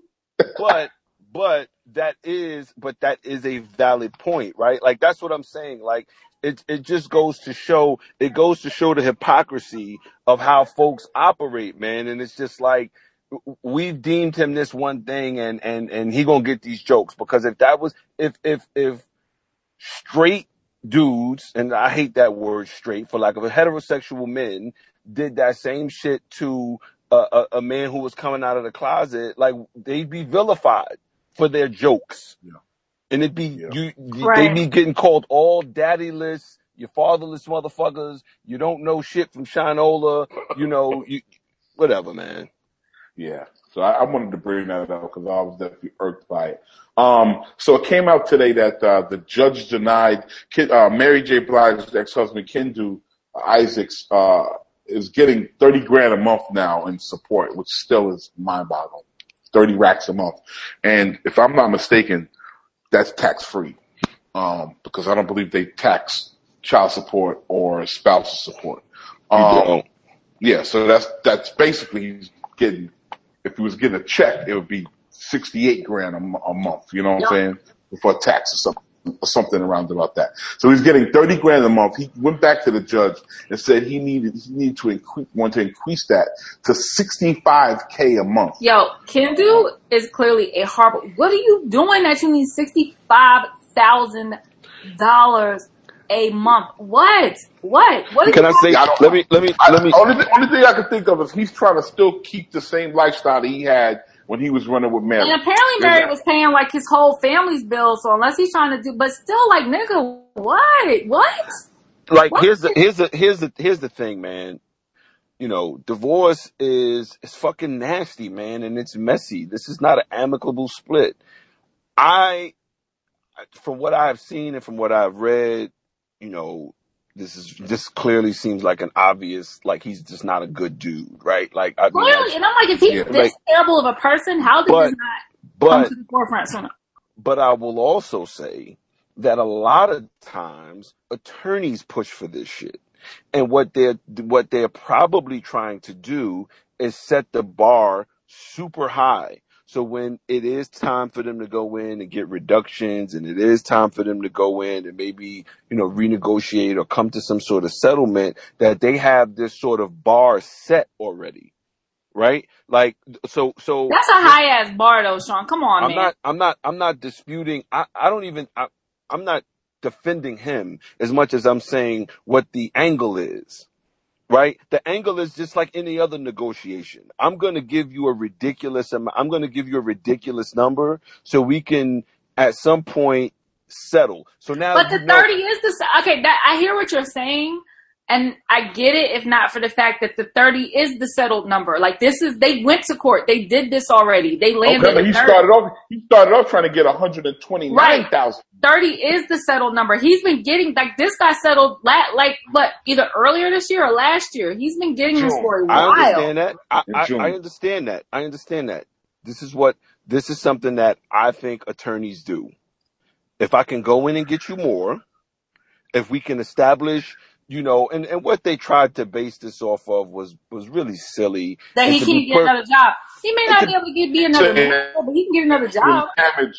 But that is a valid point, right? Like, that's what I'm saying. Like, it just goes to show the hypocrisy of how folks operate, man. And it's just like, we've deemed him this one thing, and he gonna get these jokes, because if straight dudes, and I hate that word straight, for lack of a heterosexual men, did that same shit to a man who was coming out of the closet, like, they'd be vilified for their jokes. Yeah. And it'd be, they'd be getting called all daddyless, you fatherless motherfuckers, you don't know shit from Shinola, whatever, man. Yeah. So I wanted to bring that up because I was definitely irked by it. So it came out today that the judge denied Mary J. Blige's ex-husband Kendu Isaacs is getting $30,000 a month now in support, which still is mind-boggling. 30 racks a month, and if I'm not mistaken, that's tax-free, because I don't believe they tax child support or spousal support. Yeah, so that's basically he's getting. If he was getting a check, it would be $68,000 a month. You know what I'm saying? Before tax or something around about that. So he's getting $30,000 a month. He went back to the judge and said he needed to increase that to $65,000 a month. Yo, Kendu is clearly a horrible. What are you doing that you need $65,000 a month? What? Can I say? Let me. Only thing I can think of is he's trying to still keep the same lifestyle that he had when he was running with Mary. And apparently Mary was paying like his whole family's bills, so unless he's trying to do, but still, like, nigga, what? Like, here's the thing, man. Divorce is fucking nasty, man, and it's messy. This is not an amicable split. From what I have seen and from what I've read, this clearly seems like an obvious, like, he's just not a good dude, right? Like, clearly, and I'm like, if he's this terrible of a person, how did this not come to the forefront sooner? But I will also say that a lot of times attorneys push for this shit, and what they're probably trying to do is set the bar super high. So when it is time for them to go in and get reductions, and it is time for them to go in and maybe, renegotiate or come to some sort of settlement, that they have this sort of bar set already, right? Like, so that's a high ass bar though, Sean. Come on, man. I'm not disputing. I'm not defending him as much as I'm saying what the angle is. Right? The angle is just like any other negotiation. I'm going to give you a ridiculous number so we can at some point settle. So now, but the 30 is okay. I hear what you're saying, and I get it. If not for the fact that the 30 is the settled number, like, they went to court. They did this already. They landed. Okay, he started off trying to get 129,000. Right. 30 is the settled number. He's been getting, like, this guy settled either earlier this year or last year. He's been getting this for a while. I understand that. I understand that. This is something that I think attorneys do. If I can go in and get you more, if we can establish, and what they tried to base this off of was really silly. That he can't get another job. He may not be able to be another man, but he can get another job.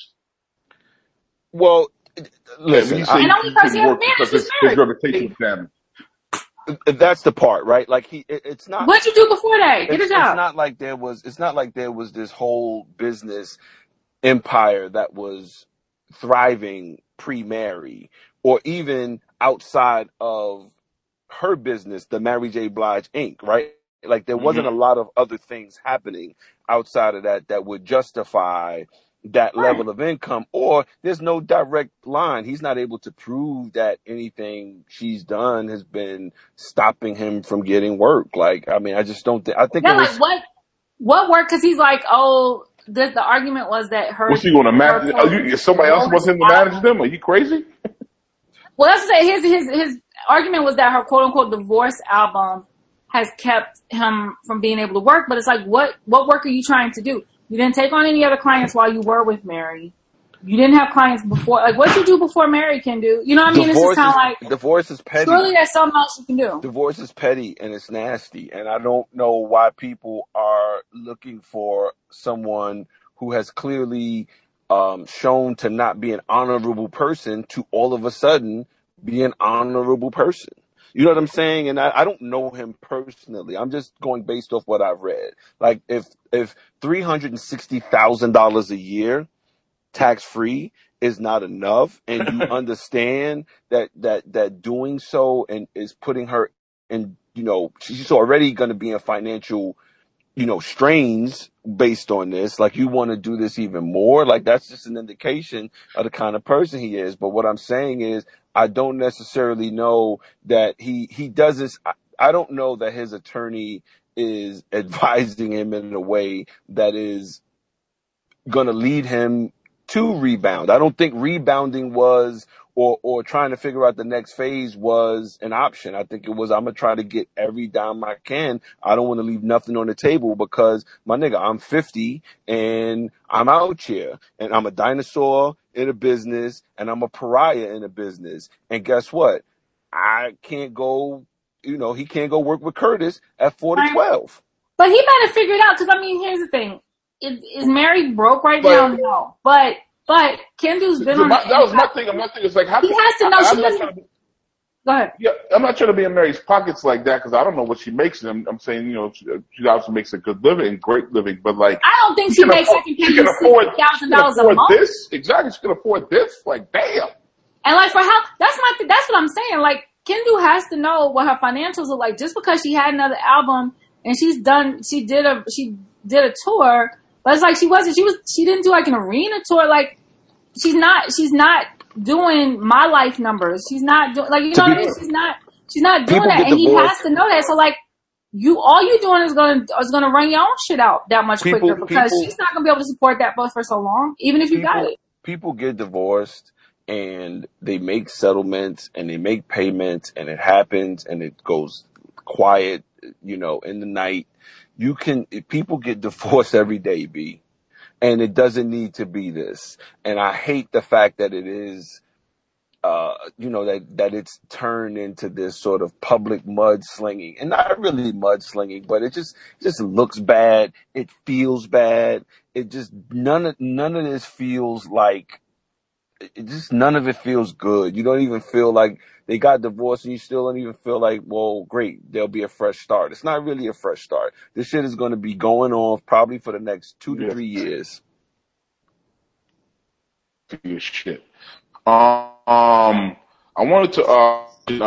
Well, listen, and only because he has managed his reputation damage. That's the part, right? Like, it's not. What'd you do before that? Get a job. It's not like there was this whole business empire that was thriving pre-Mary, or even outside of her business, the Mary J. Blige Inc., right? Like, there wasn't a lot of other things happening outside of that would justify that level of income, or there's no direct line. He's not able to prove that anything she's done has been stopping him from getting work. Like, I mean, I just don't think, I think what work? Cause he's like, the argument was that her. What's he going to manage? Somebody else wants him to manage them? Are you crazy? Well, that's to say his argument was that her quote unquote divorce album has kept him from being able to work. But it's like, what work are you trying to do? You didn't take on any other clients while you were with Mary. You didn't have clients before. Like, what you do before Mary can do. You know what I mean? It's just kind of like, divorce is petty. Surely there's something else you can do. Divorce is petty and it's nasty. And I don't know why people are looking for someone who has clearly shown to not be an honorable person to all of a sudden be an honorable person. You know what I'm saying? And I don't know him personally. I'm just going based off what I've read. Like if $360,000 a year tax free is not enough, and you understand that doing so and is putting her in, she's already going to be in financial, strains based on this. Like, you want to do this even more. Like, that's just an indication of the kind of person he is. But what I'm saying is, I don't necessarily know that he does this. I don't know that his attorney is advising him in a way that is going to lead him to rebound. I don't think rebounding was or trying to figure out the next phase was an option. I think it was, I'm going to try to get every dime I can. I don't want to leave nothing on the table because, my nigga, I'm 50 and I'm out here and I'm a dinosaur in a business and I'm a pariah in a business. And guess what? I can't go, he can't go work with Curtis at 4 to 12. But he better figure it out because, here's the thing. Is Mary broke right now? No. But Kendu's been on. That was my thing. My thing is like, how he has to know. She doesn't. Go ahead. Yeah, I'm not trying to be in Mary's pockets like that because I don't know what she makes. I'm saying, she obviously makes a good living, great living, but like, I don't think she makes $60,000 a month. This exactly. She can afford this. Like, damn. And like for how that's what I'm saying. Like, Kendu has to know what her financials are like. Just because she had another album and she did a tour. But it's like she didn't do like an arena tour. Like she's not doing My Life numbers. She's not doing like, what I mean? She's not doing that. And he has to know that. So like all you doing is gonna run your own shit out that much quicker because she's not gonna be able to support that for so long, even if you got it. People get divorced and they make settlements and they make payments and it happens and it goes quiet, in the night. People get divorced every day, B. And it doesn't need to be this. And I hate the fact that it is, that it's turned into this sort of public mudslinging. And not really mudslinging, but it just looks bad. It feels bad. It just, none of this feels like, none of it feels good. You don't even feel like they got divorced and you still don't even feel like, well, great, there'll be a fresh start. It's not really a fresh start. This shit is going to be going on probably for the next 2 to 3 years. Shit. I wanted to,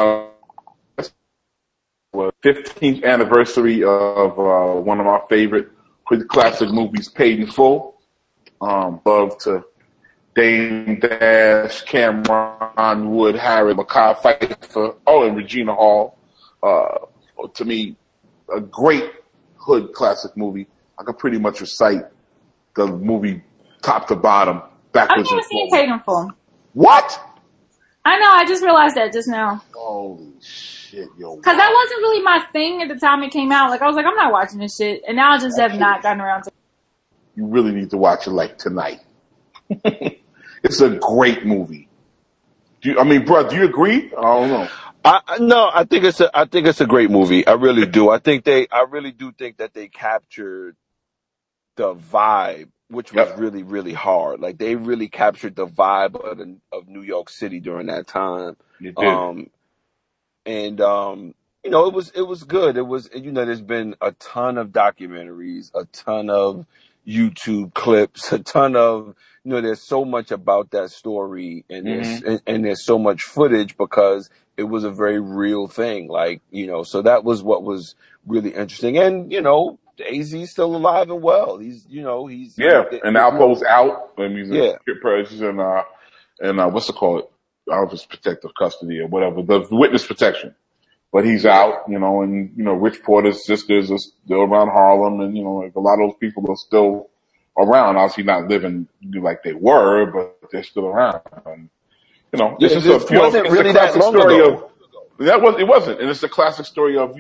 15th anniversary of, one of my favorite classic movies, Paid in Full. Love to Dame Dash, Cameron Wood, Harry, Mekhi Phifer, and Regina Hall. To me, a great hood classic movie. I could pretty much recite the movie top to bottom, backwards. I've never seen Paid in Full. What? I know, I just realized that just now. Holy shit, yo. Because that wasn't really my thing at the time it came out. Like, I was like, I'm not watching this shit. And now I just have not gotten around to it. You really need to watch it like tonight. It's a great movie. Bro, do you agree? I don't know. No, I think it's a great movie. I really do. I really do think that they captured the vibe, which was really, really hard. Like, they really captured the vibe of New York City during that time. You did. It was good. It was, there's been a ton of documentaries, a ton of YouTube clips, a ton of, there's so much about that story and there's so much footage because it was a very real thing. Like, so that was what was really interesting. And, AZ's still alive and well. He's and Alpo's out. I mean, he's in what's it called? I don't know if it's protective custody or whatever, the witness protection. But he's out, and, Rich Porter's sisters are still around Harlem and, like a lot of those people are still around. Obviously not living like they were, but they're still around. And, this is it wasn't. And it's a classic story of,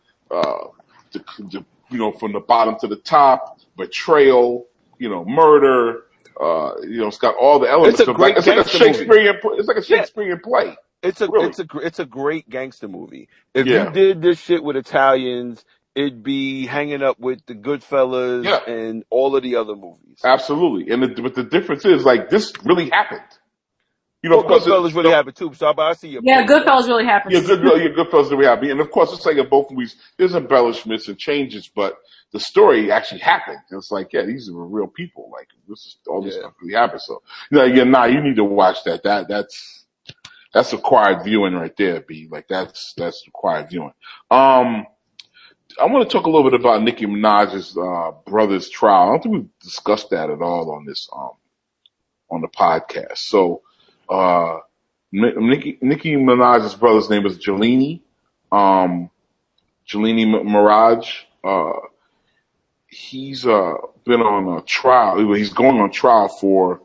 from the bottom to the top, betrayal, murder, it's got all the elements. It's like a Shakespearean play. It's a great gangster movie. If you did this shit with Italians, it'd be hanging up with the Goodfellas and all of the other movies. Absolutely. But the difference is, like, this really happened. Goodfellas really happened too. So I see your point. Goodfellas really happened. Goodfellas really happened. And of course, it's like in both movies, there's embellishments and changes, but the story actually happened. It's like, these are real people. Like this stuff really happened. So, you need to watch that. That's required viewing right there, B. Like that's required viewing. I want to talk a little bit about Nicki Minaj's brother's trial. I don't think we've discussed that at all on this on the podcast. So Nicki Minaj's brother's name is Jelani Maraj. He's been on a trial. He's going on trial for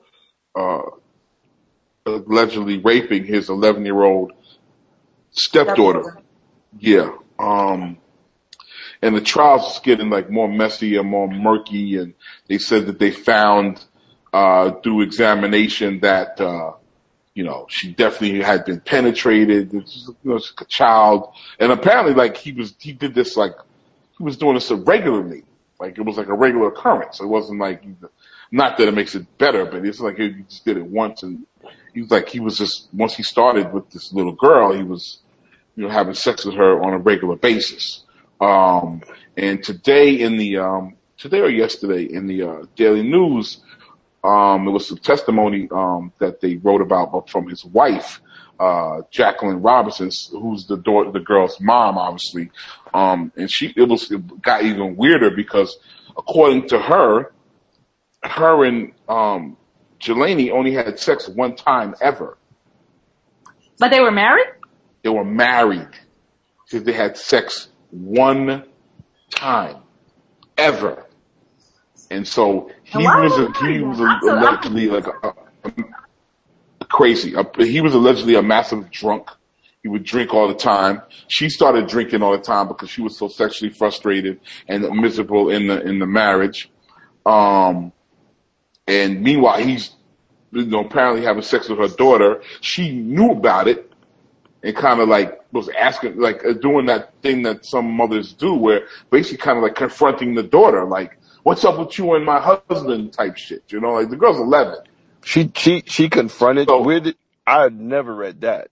allegedly raping his 11-year-old stepdaughter. Yeah. And the trial's just getting like more messy and more murky. And they said that they found through examination that she definitely had been penetrated. She's like a child, and apparently like he was doing this regularly. Like it was like a regular occurrence. It wasn't like, not that it makes it better, but it's like he just did it once, and once he started with this little girl, he was having sex with her on a regular basis. And today or yesterday in the Daily News, it was some testimony that they wrote about from his wife, Jacqueline Robinson, who's the girl's mom, obviously. And it got even weirder because according to her and Jelani only had sex one time ever. But they were married? They were married because they had sex one time ever. And so he was allegedly like crazy. He was allegedly a massive drunk. He would drink all the time. She started drinking all the time because she was so sexually frustrated and miserable in the marriage. And meanwhile, he's apparently having sex with her daughter. She knew about it and kind of like was asking, like doing that thing that some mothers do, where basically kind of like confronting the daughter, like, "What's up with you and my husband?" type shit. Like the girl's 11. She confronted. So, I had never read that.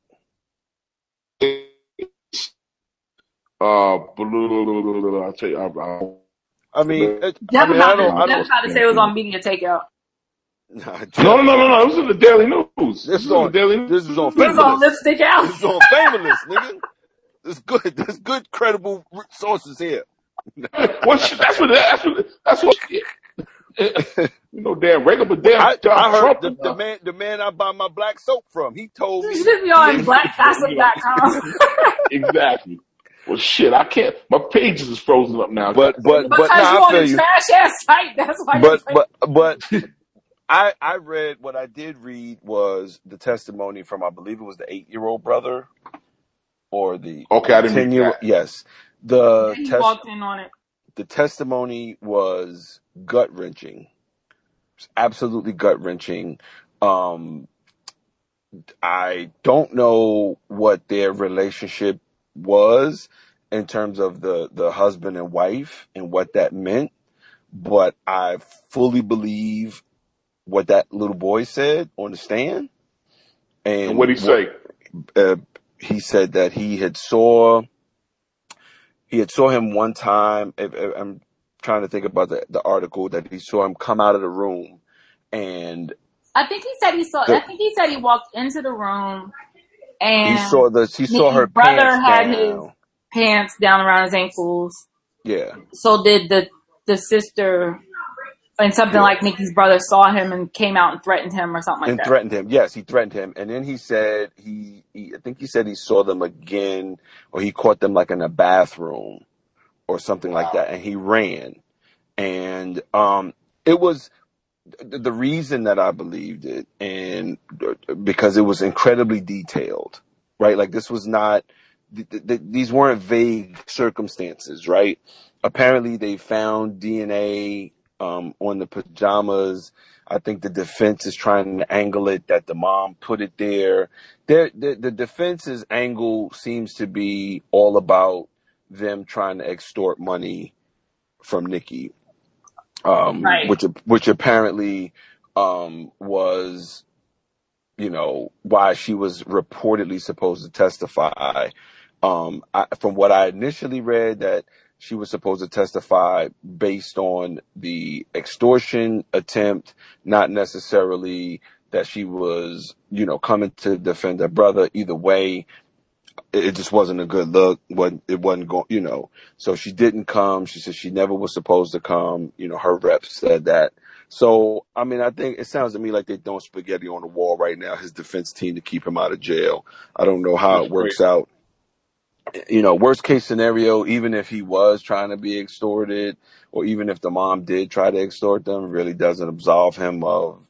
I'll tell you. I mean, Jeff tried to say it was on Media Takeout. No. It was in the Daily News. This is on Fabulous. This is on Lipstick Out. This is on Fabulous, nigga. There's good credible sources here. That's what. Damn regular, but damn. I heard the man I buy my black soap from. He told me. You should be on blackgossip.com. Exactly. Well, shit, I can't. My pages is frozen up now. But you're on a trash ass site. That's why. But I read, what I did read was the testimony from, I believe it was the 8-year-old brother or the I didn't 10-year-old. Yes, he walked in on it. The testimony was gut wrenching, absolutely gut wrenching. I don't know what their relationship was in terms of the husband and wife and what that meant, but I fully believe what that little boy said on the stand. And what did he say? He said that he had saw him one time. I'm trying to think about the article, that he saw him come out of the room, and I think he said he walked into the room and he saw her brother pants had down. his pants down around his ankles. Yeah. So did the sister. And something like Nicki's brother saw him and came out and threatened him or something like that. And threatened him. Yes, he threatened him. And then he said I think he said he saw them again, or he caught them like in a bathroom or something like that. And he ran. And it was the reason that I believed it, and because it was incredibly detailed, right? Like this was not, these weren't vague circumstances, right? Apparently they found DNA on the pajamas. I think the defense is trying to angle it that the mom put it there. The defense's angle seems to be all about them trying to extort money from Nicki, right. which apparently was, why she was reportedly supposed to testify. From what I initially read, that she was supposed to testify based on the extortion attempt, not necessarily that she was, coming to defend her brother. Either way, it just wasn't a good look. It wasn't going, so she didn't come. She said she never was supposed to come. Her rep said that. So, I mean, I think it sounds to me like they're throwing spaghetti on the wall right now, his defense team, to keep him out of jail. I don't know how it works out. Worst case scenario, even if he was trying to be extorted, or even if the mom did try to extort them, it really doesn't absolve him of,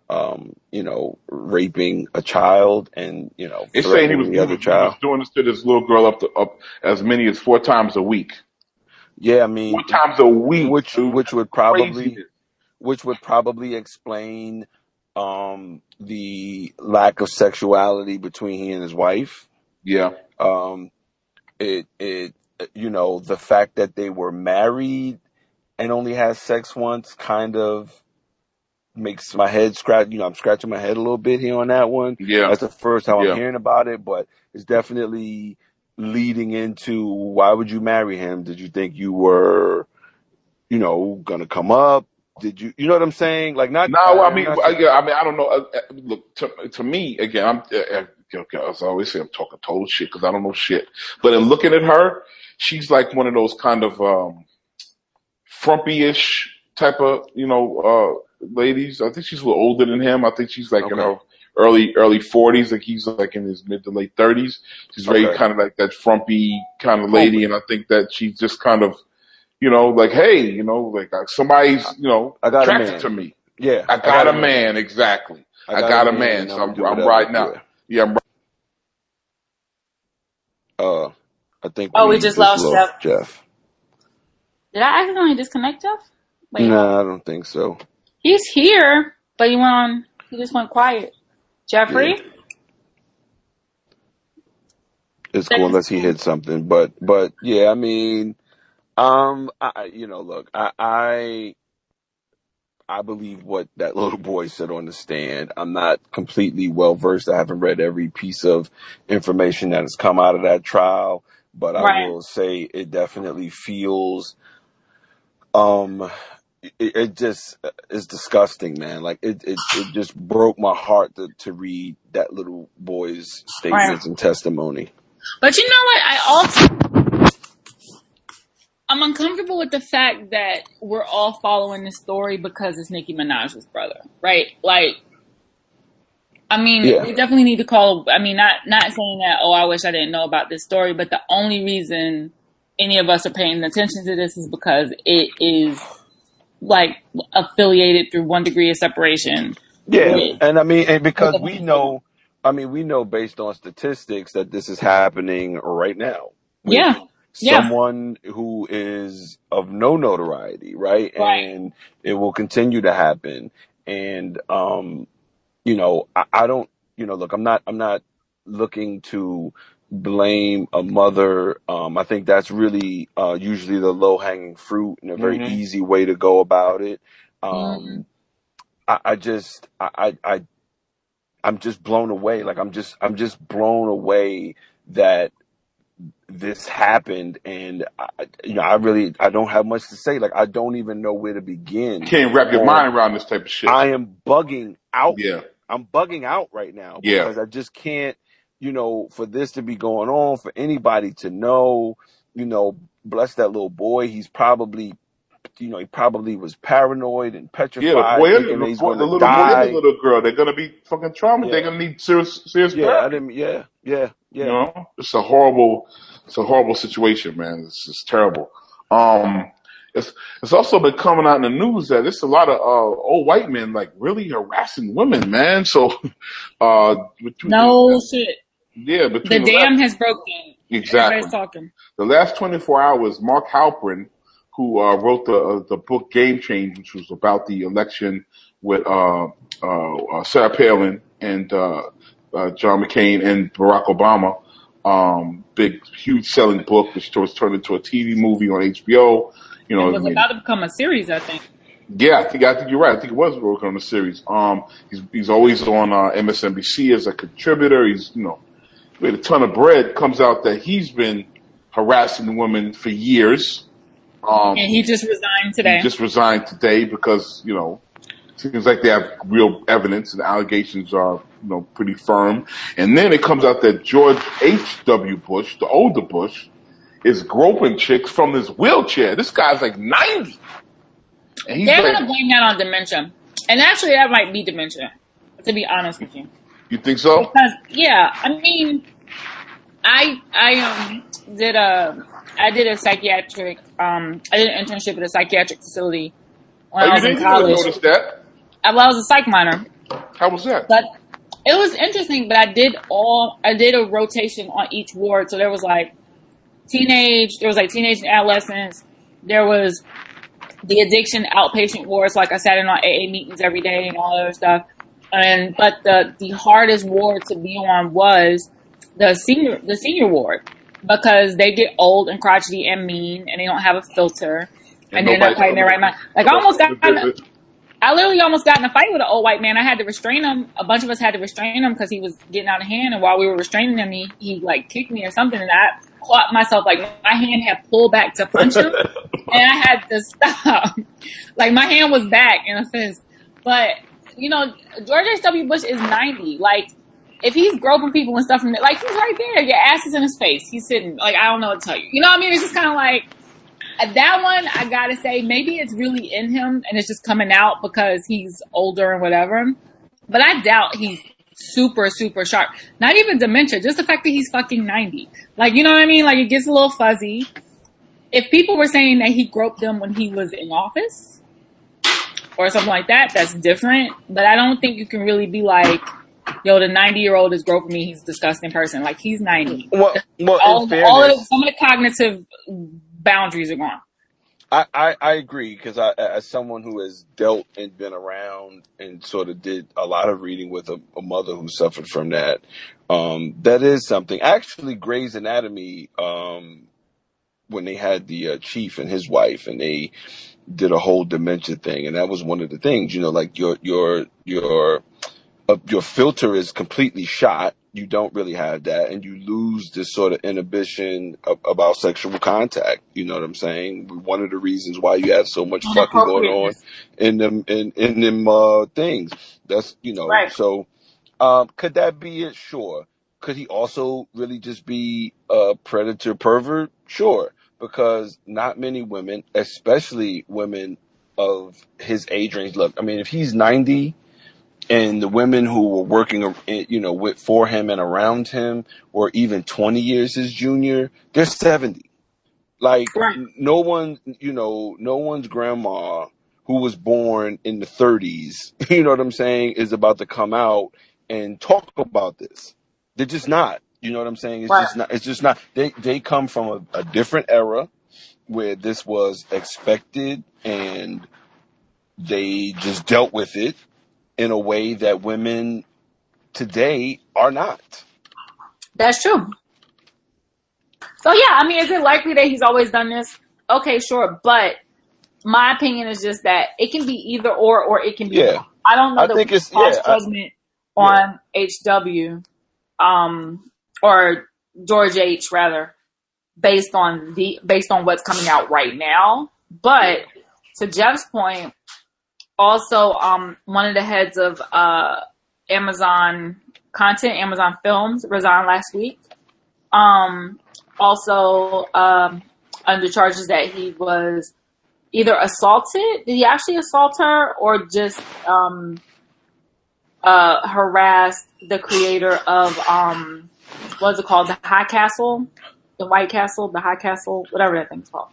raping a child and, it's saying he was doing this to this little girl up as many as 4 times a week. Yeah, I mean, 4 times a week, which would probably explain the lack of sexuality between he and his wife. Yeah. The fact that they were married and only had sex once kind of makes my head scratch. I'm scratching my head a little bit here on that one. Yeah. That's the first time I'm hearing about it, but it's definitely leading into, why would you marry him? Did you think you were, gonna come up? Did you know what I'm saying? Like, not. No, I don't know. Look, to me, again, as I always say, I'm talking total shit because I don't know shit. But in looking at her, she's like one of those kind of frumpy-ish type of, ladies. I think she's a little older than him. I think she's like in her early 40s. Like he's like in his mid to late 30s. She's very kind of like that frumpy kind of lady, and I think that she's just kind of, like, hey, like somebody's, attracted to me. Yeah, I got a man. Exactly. I got a man. So I'm riding out. Yeah, I'm. I think. We just lost Jeff. Did I accidentally disconnect Jeff? No, I don't think so. He's here, but he just went quiet. Jeffrey? Yeah. It's cool unless he hit something, but yeah, I mean, look, I believe what that little boy said on the stand. I'm not completely well versed. I haven't read every piece of information that has come out of that trial, but I will say it definitely feels, it just is disgusting, man. Like it just broke my heart to read that little boy's statements and testimony. But you know what? I'm uncomfortable with the fact that we're all following this story because it's Nicki Minaj's brother, right? Like, I mean, we definitely need to call. I mean, not saying that. I wish I didn't know about this story. But the only reason any of us are paying attention to this is because it is like affiliated through 1 degree of separation. Yeah, and I mean, and because we know based on statistics that this is happening right now. Someone who is of no notoriety, right? And it will continue to happen. And, I don't, look, I'm not looking to blame a mother. I think that's really, usually the low hanging fruit and a very easy way to go about it. I'm just blown away. Like, I'm just blown away that this happened, and I don't have much to say. Like, I don't even know where to begin. Can't wrap your mind around this type of shit. I am bugging out. Yeah, I'm bugging out right now because I just can't. For this to be going on, for anybody to know, bless that little boy. He's probably, he probably was paranoid and petrified. Yeah, the little boy and the little girl, they're gonna be fucking traumatized. Yeah. They're gonna need serious therapy. Yeah. It's a horrible situation, man. It's terrible. It's also been coming out in the news that there's a lot of old white men like really harassing women, man. So, shit. Yeah, the dam has broken. Exactly. Everybody's talking. The last 24 hours, Mark Halperin, who wrote the book Game Change, which was about the election with Sarah Palin and John McCain and Barack Obama. Big, huge selling book, which was turned into a TV movie on HBO. It was about to become a series, I think. Yeah, I think you're right. I think he was working on the series. He's always on MSNBC as a contributor. He's made a ton of bread. Comes out that he's been harassing women for years. And he just resigned today. He just resigned today because seems like they have real evidence and the allegations are pretty firm. And then it comes out that George H.W. Bush, the older Bush, is groping chicks from his wheelchair. This guy's like 90. And they're going to blame that on dementia. And actually, that might be dementia, to be honest with you. You think so? Because, yeah, I mean, I did a psychiatric, I did an internship at a psychiatric facility when I was in college. I noticed that. I was a psych minor. How was that? But it was interesting, but I did a rotation on each ward. So there was teenage and adolescents. There was the addiction outpatient wards, like I sat in on AA meetings every day and all that other stuff. But the hardest ward to be on was the senior ward, because they get old and crotchety and mean, and they don't have a filter, and they're not quite in their right mind. I literally almost got in a fight with an old white man. I had to restrain him. A bunch of us had to restrain him because he was getting out of hand, and while we were restraining him, he kicked me or something, and I caught myself, my hand had pulled back to punch him, and I had to stop. My hand was back in a fist. But, George H.W. Bush is 90. If he's groping people and stuff, he's right there. Your ass is in his face. He's sitting, I don't know what to tell you. You know what I mean? It's just kind of that one, I gotta say, maybe it's really in him and it's just coming out because he's older and whatever. But I doubt he's super, super sharp. Not even dementia, just the fact that he's fucking 90. You know what I mean? It gets a little fuzzy. If people were saying that he groped them when he was in office or something like that, that's different. But I don't think you can really be yo, the 90-year-old is groping me, he's a disgusting person. He's 90. Well, some of the cognitive boundaries are gone. I agree, because as someone who has dealt and been around and sort of did a lot of reading with a mother who suffered from that, that is something. Actually, Grey's Anatomy, when they had the chief and his wife, and they did a whole dementia thing, and that was one of the things, your filter is completely shot. You don't really have that, and you lose this sort of inhibition about sexual contact. You know what I'm saying? One of the reasons why you have so much fucking going on in them things. That's right. So could that be it? Sure. Could he also really just be a predator pervert? Sure, because not many women, especially women of his age range. Look, I mean, if he's 90. And the women who were working, for him and around him, or even 20 years his junior, they're 70. Right. No one's grandma who was born in the 30s, you know what I'm saying, is about to come out and talk about this. They're just not. You know what I'm saying? It's just not. They come from a different era where this was expected, and they just dealt with it in a way that women today are not. That's true. So yeah, I mean, is it likely that he's always done this? Okay, sure. But my opinion is just that it can be either or it can be. Yeah. I don't know that we can pass judgment on HW, or George H rather, based on what's coming out right now. But to Jeff's point, also, one of the heads of Amazon Films, resigned last week. Also, under charges that he was either assaulted. Did he actually assault her, or just harassed the creator of what's it called, the High Castle, the White Castle, the High Castle, whatever that thing's called.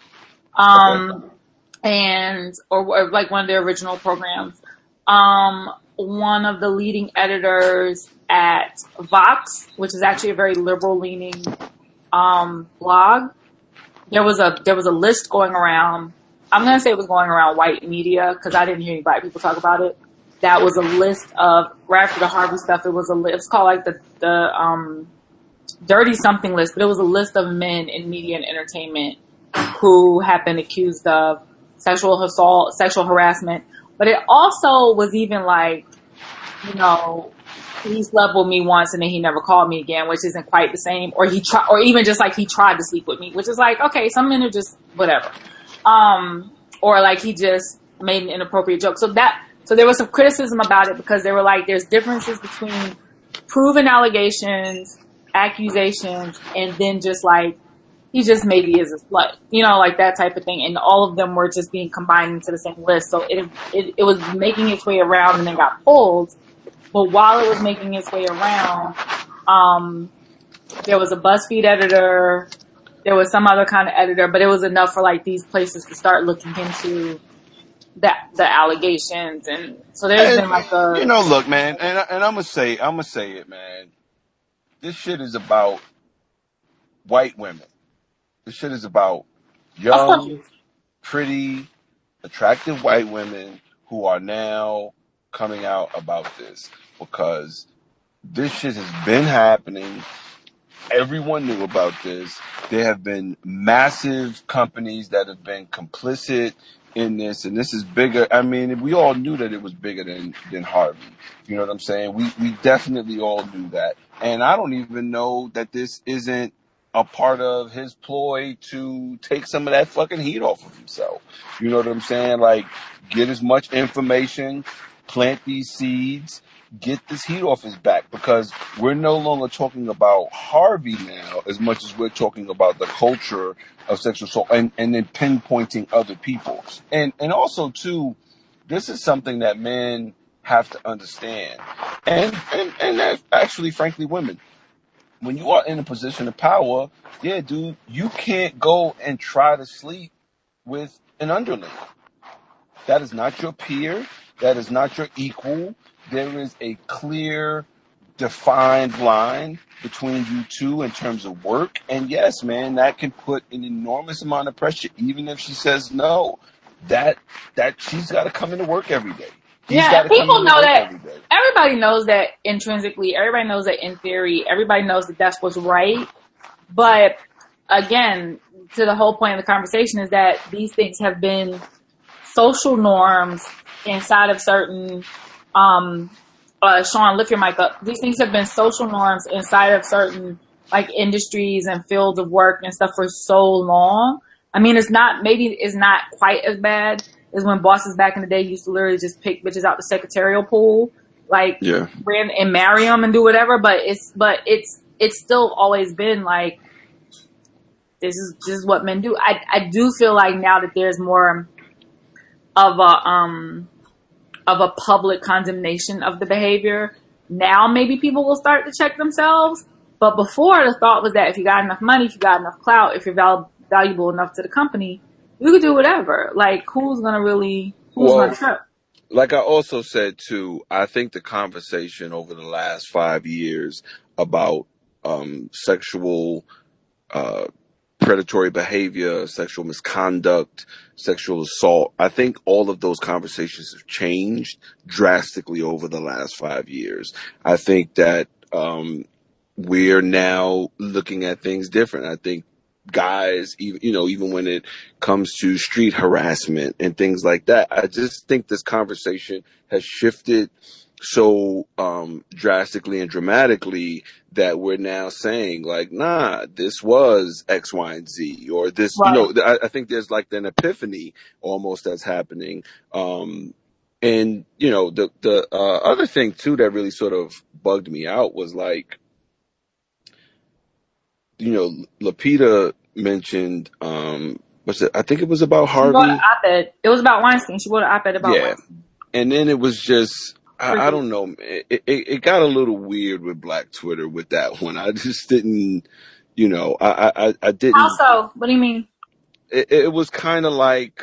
Or like one of their original programs. One of the leading editors at Vox, which is actually a very liberal leaning blog. There was a list going around. I'm going to say it was going around white media, because I didn't hear any black people talk about it. That was a list of, right after the Harvey stuff, it was called the dirty something list, but it was a list of men in media and entertainment who have been accused of sexual assault, sexual harassment, But it also was even like, you know, he slept with me once and then he never called me again, which isn't quite the same. Or or even just like he tried to sleep with me, which is like, okay, some men are just whatever. Or like he just made an inappropriate joke. So there was some criticism about it because they were like, there's differences between proven allegations, accusations, and then just like, he just maybe is a slut, you know, like that type of thing. And all of them were just being combined into the same list. So it was making its way around and then got pulled. But while it was making its way around, there was a BuzzFeed editor, there was some other kind of editor, but it was enough for like these places to start looking into the allegations. And so there's been like a, you know, look, man, and I'm gonna say it, man. This shit is about white women. This shit is about young, pretty, attractive white women who are now coming out about this, because this shit has been happening. Everyone knew about this. There have been massive companies that have been complicit in this, and this is bigger. I mean, we all knew that it was bigger than Harvey. You know what I'm saying? We definitely all knew that. And I don't even know that this isn't a part of his ploy to take some of that fucking heat off of himself. You know what I'm saying? Like, get as much information, plant these seeds, get this heat off his back, because we're no longer talking about Harvey now as much as we're talking about the culture of sexual assault and then pinpointing other people. And also, too, this is something that men have to understand. And actually, frankly, women. When you are in a position of power, yeah, dude, you can't go and try to sleep with an underling. That is not your peer. That is not your equal. There is a clear, defined line between you two in terms of work. And yes, man, that can put an enormous amount of pressure, even if she says no. That she's got to come into work every day. People know that. Everybody knows that intrinsically. Everybody knows that in theory. Everybody knows that that's what's right. But again, to the whole point of the conversation is that these things have been social norms inside of certain. Sean, lift your mic up. These things have been social norms inside of certain like industries and fields of work and stuff for so long. I mean, it's not quite as bad is when bosses back in the day used to literally just pick bitches out the secretarial pool, like and marry them and do whatever. But it's still always been like, this is what men do. I do feel like now that there's more of a public condemnation of the behavior, now maybe people will start to check themselves. But before, the thought was that if you got enough money, if you got enough clout, if you're valuable enough to the company, you could do whatever. Like, who's gonna trip? Like I also said too, I think the conversation over the last 5 years about sexual predatory behavior, sexual misconduct, sexual assault, I think all of those conversations have changed drastically over the last 5 years. I think that we're now looking at things different. I think guys, even when it comes to street harassment and things like that, I just think this conversation has shifted so drastically and dramatically that we're now saying like, nah, this was X, Y, and Z, or this, right. I think there's like an epiphany almost that's happening. And the other thing too that really sort of bugged me out was like, Lapita mentioned, I think it was about Harvey. She wrote an op-ed. It was about Weinstein. She wrote an op-ed about Weinstein. And then it was just, I don't know. It got a little weird with Black Twitter with that one. I just didn't, I didn't. Also, what do you mean? It was kind of like,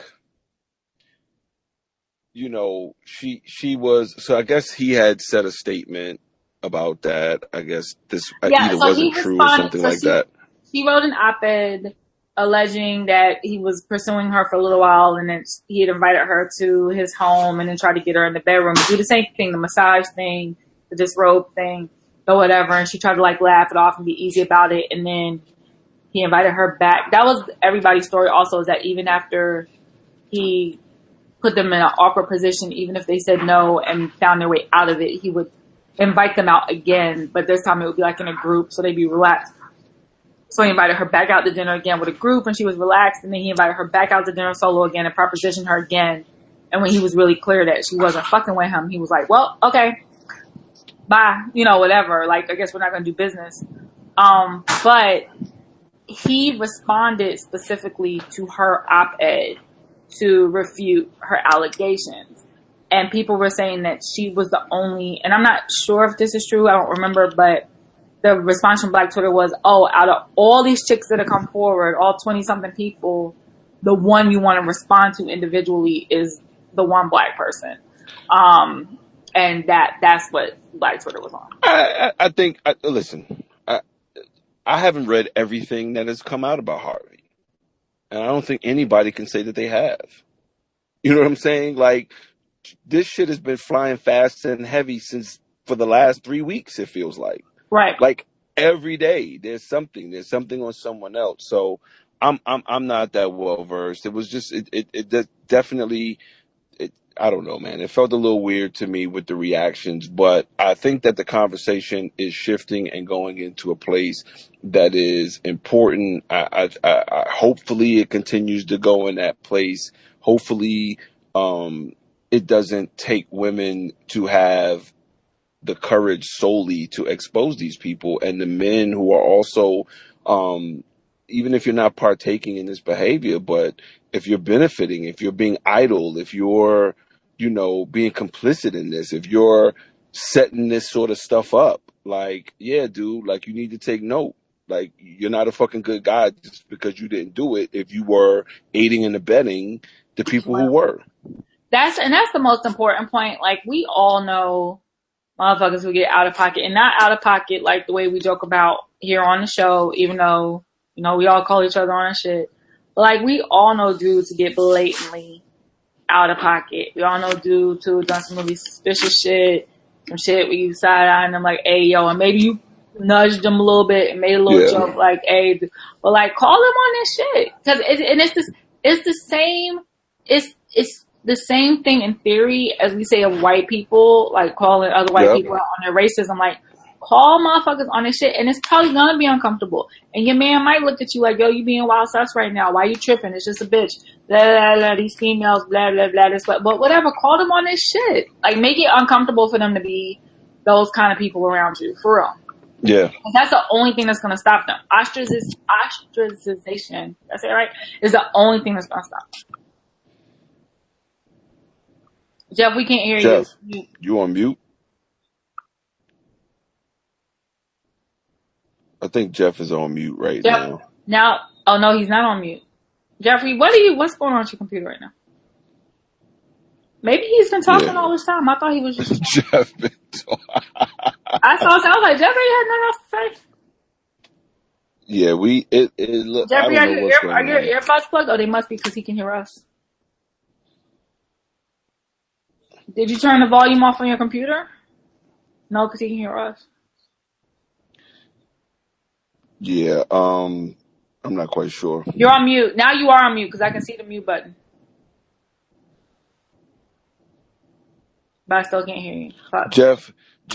she was, so I guess he had said a statement about that. I guess this either wasn't true or something like that. He wrote an op-ed alleging that he was pursuing her for a little while, and then he had invited her to his home and then tried to get her in the bedroom to do the same thing, the massage thing, the disrobe thing, or whatever. And she tried to like laugh it off and be easy about it. And then he invited her back. That was everybody's story also, is that even after he put them in an awkward position, even if they said no and found their way out of it, he would invite them out again. But this time it would be like in a group, so they'd be relaxed. So he invited her back out to dinner again with a group, and she was relaxed. And then he invited her back out to dinner solo again and propositioned her again. And when he was really clear that she wasn't fucking with him, he was like, well, okay, bye, whatever. Like, I guess we're not going to do business. But he responded specifically to her op-ed to refute her allegations. And people were saying that she was the only, and I'm not sure if this is true, I don't remember, but the response from Black Twitter was, out of all these chicks that have come forward, all 20-something people, the one you want to respond to individually is the one Black person. And that's what Black Twitter was on. I think, listen, I haven't read everything that has come out about Harvey. And I don't think anybody can say that they have. You know what I'm saying? Like, this shit has been flying fast and heavy for the last 3 weeks, it feels like. Right. Like, every day there's something on someone else. So I'm not that well versed. It was just, it definitely, I don't know, man. It felt a little weird to me with the reactions, but I think that the conversation is shifting and going into a place that is important. I hopefully it continues to go in that place. Hopefully, it doesn't take women to have the courage solely to expose these people, and the men who are also, even if you're not partaking in this behavior, but if you're benefiting, if you're being idle, if you're, being complicit in this, if you're setting this sort of stuff up, like, yeah, dude, like, you need to take note. Like, you're not a fucking good guy just because you didn't do it if you were aiding and abetting the people who were. That's the most important point. Like, we all know motherfuckers who get out of pocket, and not out of pocket like the way we joke about here on the show, even though, we all call each other on our shit. But like, we all know dudes who get blatantly out of pocket. We all know dudes who have done some really suspicious shit, some shit where you side eyeing them like, hey, yo, and maybe you nudged them a little bit and made a little joke like, hey, but like, call them on this shit. Cause it's the same thing in theory as we say of white people, like calling other white people out on their racism. Like, call motherfuckers on this shit, and it's probably gonna be uncomfortable. And your man might look at you like, yo, you being wild sus right now. Why you tripping? It's just a bitch. Blah, blah, blah, these females, blah, blah, blah, this, but whatever, call them on this shit. Like, make it uncomfortable for them to be those kind of people around you, for real. Yeah. And that's the only thing that's gonna stop them. Ostracization, that's it, right? Is the only thing that's gonna stop them. Jeff, we can't hear you. Jeff, you on mute? I think Jeff is on mute right now. Oh no, he's not on mute. Jeffrey, what's going on with your computer right now? Maybe he's been talking all this time. I thought he was just Jeff been talking. I was like, Jeffrey had nothing else to say. Yeah, Jeffrey, are your earbuds plugged? Oh, they must be because he can hear us. Did you turn the volume off on your computer? No, because he can hear us. Yeah, I'm not quite sure. You're on mute. Now you are on mute because I can see the mute button. But I still can't hear you. Fuck. Jeff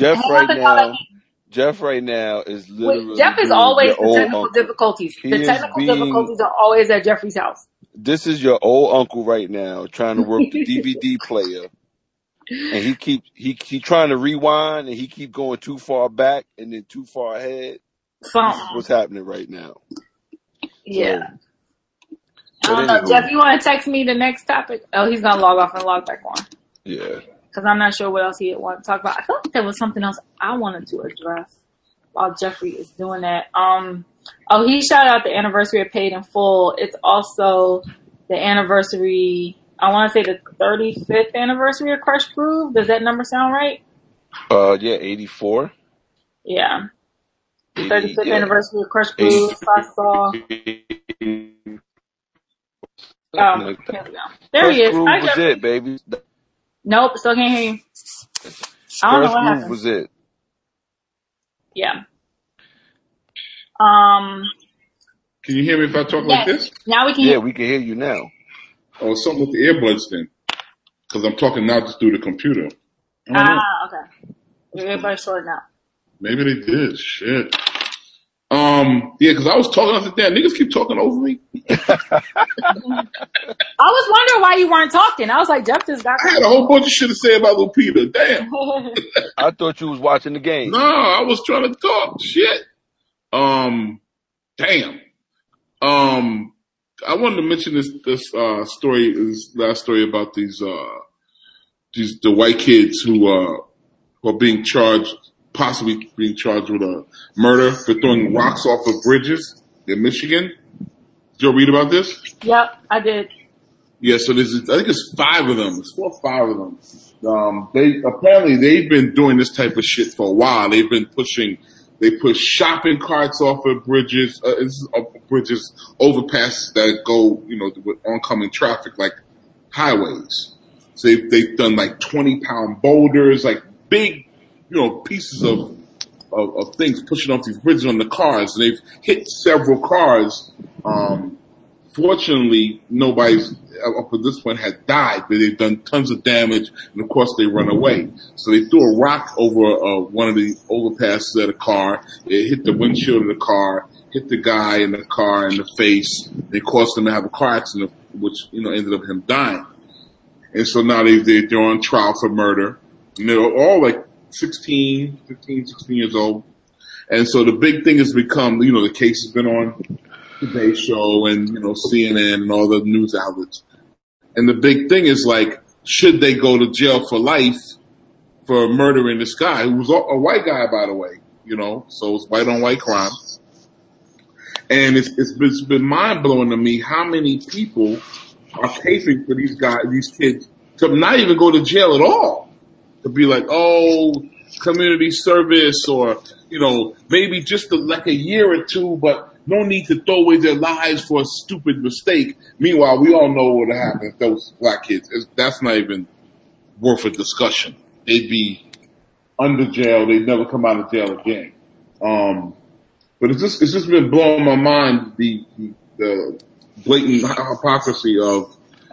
right now is literally. Jeff is always the technical difficulties. The technical difficulties are always at Jeffrey's house. This is your old uncle right now trying to work the DVD player. And he keep trying to rewind, and he keep going too far back and then too far ahead. This is what's happening right now. Yeah. So, I don't know, Jeff. You want to text me the next topic? Oh, he's gonna log off and log back on. Yeah. Because I'm not sure what else he wanted to talk about. I feel like there was something else I wanted to address while Jeffrey is doing that. He shouted out the anniversary of Paid in Full. It's also the anniversary. I want to say the 35th anniversary of Crush Groove. Does that number sound right? 84. Yeah. 35th anniversary of Crush Groove. I saw. Here we go. There he is. Hi, was it, baby? Nope, still can't hear you. I don't know what happened. Was it? Yeah. Can you hear me if I talk like this? Now we can. Yeah, we can hear you now. Oh, something with the earbuds then. Because I'm talking now just through the computer. Okay. Everybody sorting out. Maybe they did. Shit. Because I was talking. I said, damn, niggas keep talking over me. I was wondering why you weren't talking. I was like, Jeff just got. I had a whole bunch of shit to say about Lupita. Damn. I thought you was watching the game. No, I was trying to talk. Shit. Damn. I wanted to mention this story, this last story about the white kids who are being charged, possibly being charged with a murder for throwing rocks off of bridges in Michigan. Did you read about this? Yep, I did. Yeah, so I think it's 5 of them. It's 4 or 5 of them. They've been doing this type of shit for a while. They push shopping carts off of bridges, overpasses that go, with oncoming traffic, like highways. So they've done like 20-pound boulders, like big, pieces of things pushing off these bridges on the cars. And they've hit several cars. Fortunately, nobody's up to this point had died, but they've done tons of damage, and of course they run away. So they threw a rock over one of the overpasses at a car. It hit the windshield of the car, hit the guy in the car in the face. They caused him to have a car accident, which ended up him dying. And so now they're on trial for murder, and they're all like 15, 16 years old. And so the big thing has become, the case has been on Today Show and, CNN and all the news outlets. And the big thing is like, should they go to jail for life for murdering this guy who was a white guy, by the way, so it's white on white crime. And it's been mind blowing to me how many people are paying for these kids to not even go to jail at all. To be like, community service or, maybe just like a year or two, but no need to throw away their lives for a stupid mistake. Meanwhile, we all know what would happen if those black kids. That's not even worth a discussion. They'd be under jail. They'd never come out of jail again. But it's just been blowing my mind, the blatant hypocrisy of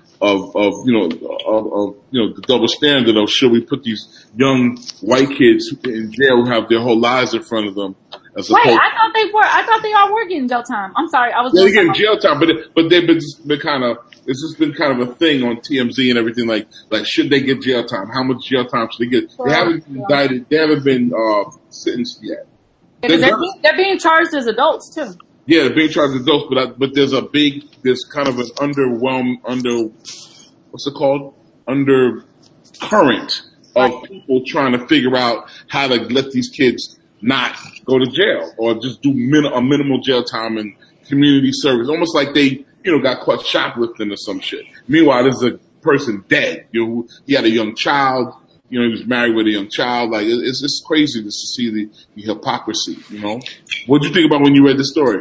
the double standard of should we put these young white kids in jail who have their whole lives in front of them. I thought they all were getting jail time. I'm sorry, I was. They're getting jail time, but they've been kind of. It's just been kind of a thing on TMZ and everything. Like should they get jail time? How much jail time should they get? They haven't been indicted. They haven't been sentenced yet. They're being charged as adults too. Yeah, they're being charged as adults, but there's kind of an undercurrent of people trying to figure out how to let these kids not go to jail or just do a minimal jail time and community service. Almost like they, got caught shoplifting or some shit. Meanwhile, there's a person dead. He had a young child. He was married with a young child. Like, it's just crazy to see the hypocrisy, What did you think about when you read the story?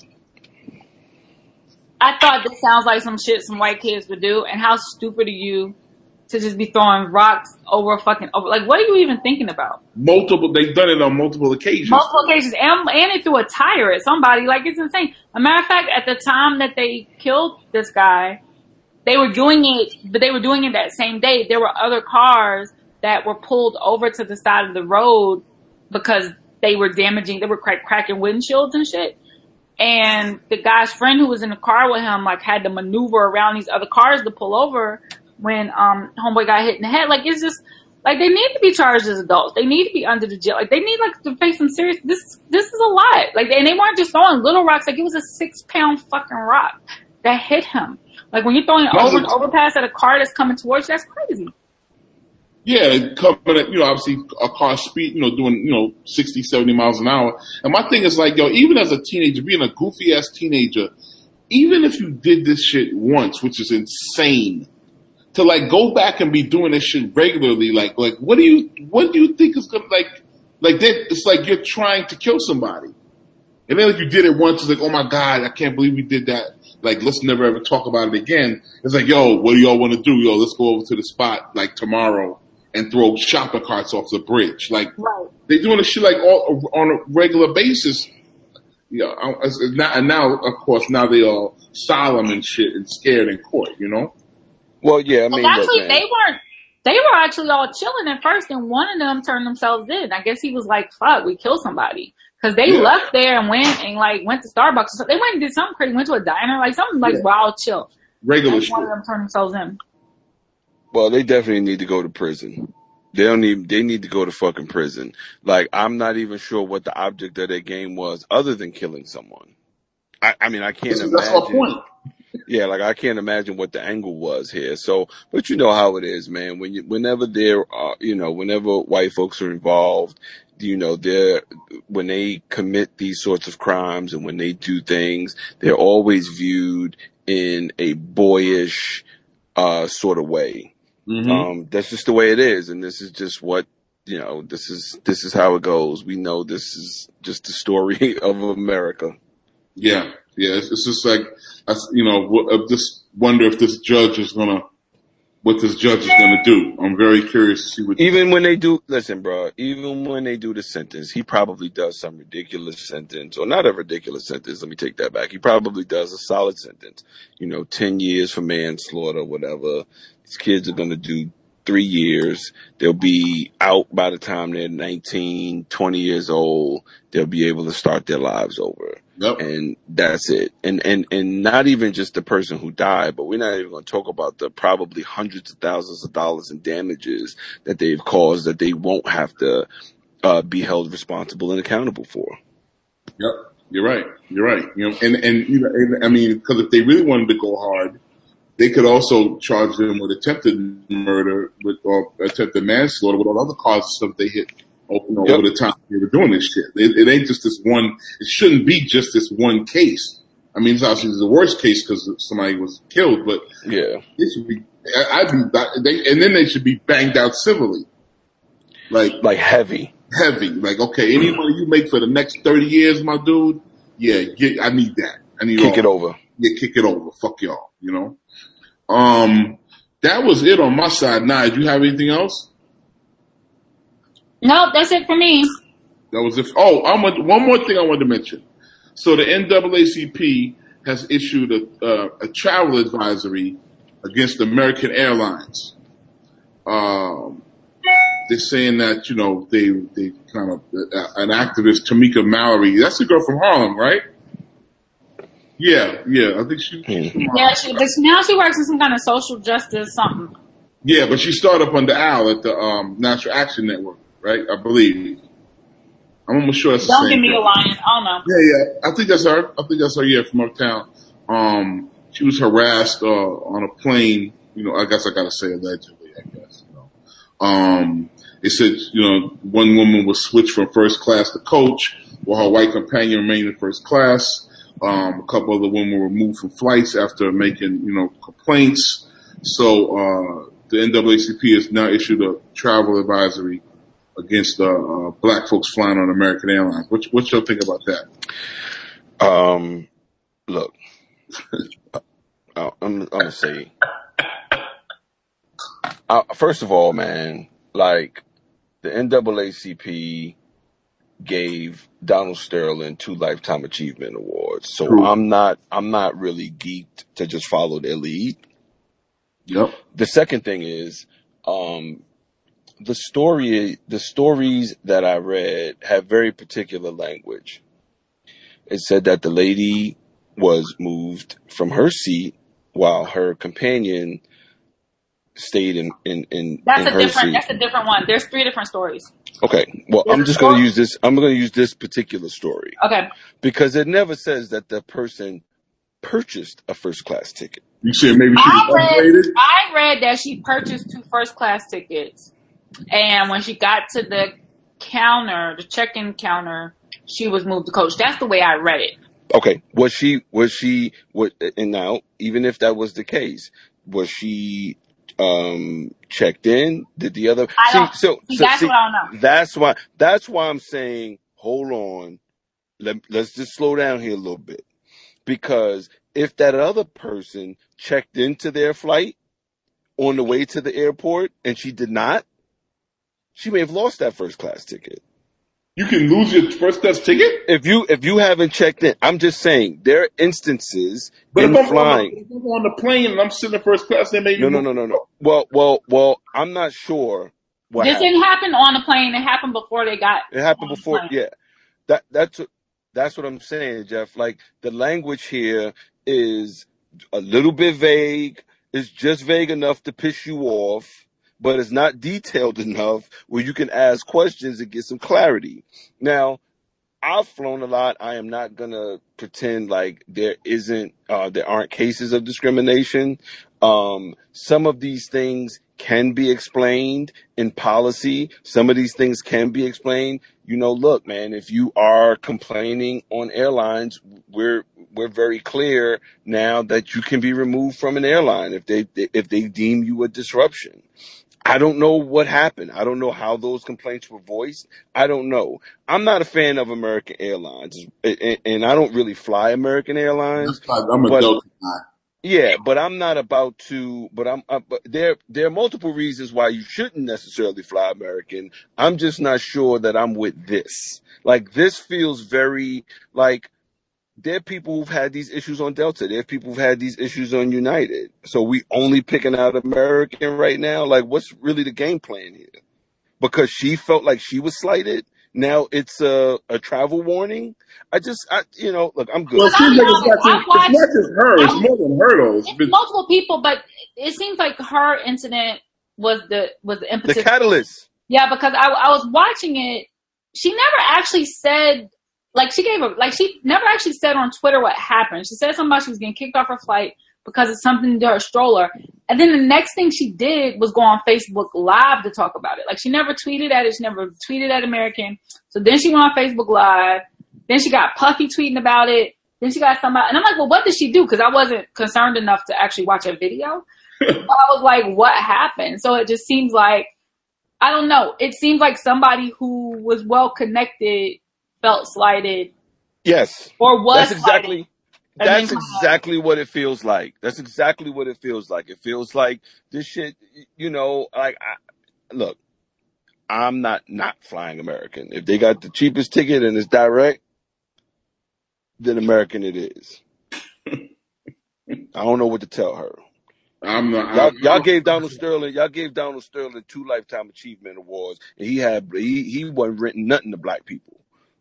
I thought this sounds like some shit some white kids would do, and how stupid are you to just be throwing rocks over like, what are you even thinking about? They've done it on multiple occasions. And they threw a tire at somebody. Like, it's insane. A matter of fact, at the time that they killed this guy, they were doing it, but they were doing it that same day. There were other cars that were pulled over to the side of the road because they were cracking windshields and shit. And the guy's friend who was in the car with him, like, had to maneuver around these other cars to pull over when, homeboy got hit in the head. Like, it's just, like, they need to be charged as adults. They need to be under the jail. Like, they need, like, to face some serious, this is a lot. Like, and they weren't just throwing little rocks. Like, it was a 6-pound fucking rock that hit him. Like, when you're throwing an overpass at a car that's coming towards you, that's crazy. Yeah, coming at, obviously a car speed, doing, 60, 70 miles an hour. And my thing is like, even as a teenager, being a goofy ass teenager, even if you did this shit once, which is insane, to like go back and be doing this shit regularly, like what do you think is gonna like that? It's like you're trying to kill somebody. And then like you did it once, it's like, oh my God, I can't believe we did that. Like, let's never ever talk about it again. It's like, yo, what do y'all want to do? Yo, let's go over to the spot like tomorrow and throw shopping carts off the bridge. Like, they're doing this shit like on a regular basis. And now, of course, now they all solemn and shit and scared in court, Well, yeah, I mean, actually, look, man. They were actually all chilling at first, and one of them turned themselves in. I guess he was like, "Fuck, we killed somebody." Because they left there and went to Starbucks. So they went and did something crazy. Went to a diner, like something like wild chill. Regular shit. One of them turned themselves in. Well, they definitely need to go to prison. They need to go to fucking prison. Like, I'm not even sure what the object of their game was other than killing someone. I mean, I can't imagine. That's my point. Yeah, like I can't imagine what the angle was here. So, but you know how it is, man. Whenever white folks are involved, when they commit these sorts of crimes and when they do things, they're always viewed in a boyish, sort of way. Mm-hmm. That's just the way it is. And this is just what, this is how it goes. We know this is just the story of America. Yeah. Yeah. It's just like, I just wonder if this judge is what this judge is gonna do. I'm very curious to see what. Even when they do the sentence, he probably does some ridiculous sentence, or not a ridiculous sentence. Let me take that back. He probably does a solid sentence. 10 years for manslaughter, whatever. These kids are gonna do 3 years. They'll be out by the time they're 19, 20 years old. They'll be able to start their lives over. Yep. And that's it. And not even just the person who died, but we're not even going to talk about the probably hundreds of thousands of dollars in damages that they've caused that they won't have to be held responsible and accountable for. Yep. You're right. And I mean, because if they really wanted to go hard, they could also charge them with attempted murder or attempted manslaughter with all other causes that they hit over the time they were doing this shit. It ain't just this one. It shouldn't be just this one case. I mean, it's obviously the worst case because somebody was killed, but it should be. And then they should be banged out civilly, like heavy. Like, okay, any money you make for the next 30 years, my dude, I need that. I need kick it over. Yeah, kick it over. Fuck y'all. That was it on my side. Nah, do you have anything else? Nope, that's it for me. That was it. Oh, one more thing I wanted to mention. So the NAACP has issued a travel advisory against American Airlines. They're saying that, they kind of, an activist, Tamika Mallory, that's the girl from Harlem, right? Yeah, I think she. Yeah, now she works in some kind of social justice something. Yeah, but she started up under Al at the Natural Action Network, right? I believe. I'm almost sure that's the same. Don't give me a line. I don't know. Yeah. I think that's her. Yeah, from uptown. She was harassed on a plane. I guess I gotta say allegedly. I guess. They said one woman was switched from first class to coach, while her white companion remained in first class. A couple other women were removed from flights after making, complaints. So, the NAACP has now issued a travel advisory against, black folks flying on American Airlines. What y'all think about that? Look, I'm gonna say, first of all, man, like, the NAACP gave Donald Sterling 2 Lifetime Achievement Awards. So True. I'm not really geeked to just follow their lead. Yep. The second thing is, the stories that I read have very particular language. It said that the lady was moved from her seat while her companion stayed in her seat. That's a different one. There's 3 different stories. Okay. Well, I'm just going to use this. I'm going to use this particular story. Okay. Because it never says that the person purchased a first class ticket. You said maybe she was upgraded? I read that she purchased 2 first class tickets. And when she got to the counter, the check-in counter, she was moved to coach. That's the way I read it. Okay. And now, even if that was the case, was she checked in? Did the other that's what I don't know. That's why I'm saying, hold on. Let's just slow down here a little bit. Because if that other person checked into their flight on the way to the airport and she did not, she may have lost that first class ticket. You can lose your first class ticket if you haven't checked in. I'm just saying there are instances in flying. If I'm on the plane and I'm sitting in first class, they may No. Well, I'm not sure. This didn't happen on the plane. It happened before they got. It happened before. Yeah, that's what I'm saying, Jeff. Like the language here is a little bit vague. It's just vague enough to piss you off, but it's not detailed enough where you can ask questions and get some clarity. Now, I've flown a lot. I am not gonna pretend like there aren't cases of discrimination. Some of these things can be explained in policy. Some of these things can be explained. Look, man, if you are complaining on airlines, we're very clear now that you can be removed from an airline if they deem you a disruption. I don't know what happened. I don't know how those complaints were voiced. I don't know. I'm not a fan of American Airlines, and I don't really fly American Airlines. I'm a Delta guy. Yeah, but I'm not about to. But there are multiple reasons why you shouldn't necessarily fly American. I'm just not sure that I'm with this. Like this feels very like. There are people who've had these issues on Delta. There are people who've had these issues on United. So we only picking out American right now? Like, what's really the game plan here? Because she felt like she was slighted. Now it's a travel warning. Look, I'm good. Well, it seems like it's not just her. It's more than her, though. It's multiple people, but it seems like her incident was the impetus. The catalyst. Yeah, because I was watching it. She never actually said... she never actually said on Twitter what happened. She said something about she was getting kicked off her flight because of something to her stroller. And then the next thing she did was go on Facebook Live to talk about it. Like, she never tweeted at it. She never tweeted at American. So then she went on Facebook Live. Then she got Puffy tweeting about it. Then she got somebody. And I'm like, well, what did she do? Because I wasn't concerned enough to actually watch a video. So I was like, what happened? So it just seems like, I don't know. It seems like somebody who was well connected felt slighted. Yes. Or was slighted. That's exactly what it feels like. That's exactly what it feels like. It feels like this shit, look, I'm not flying American. If they got the cheapest ticket and it's direct, then American it is. I don't know what to tell her. Y'all gave Donald Sterling 2 Lifetime Achievement Awards, and he wasn't renting nothing to black people.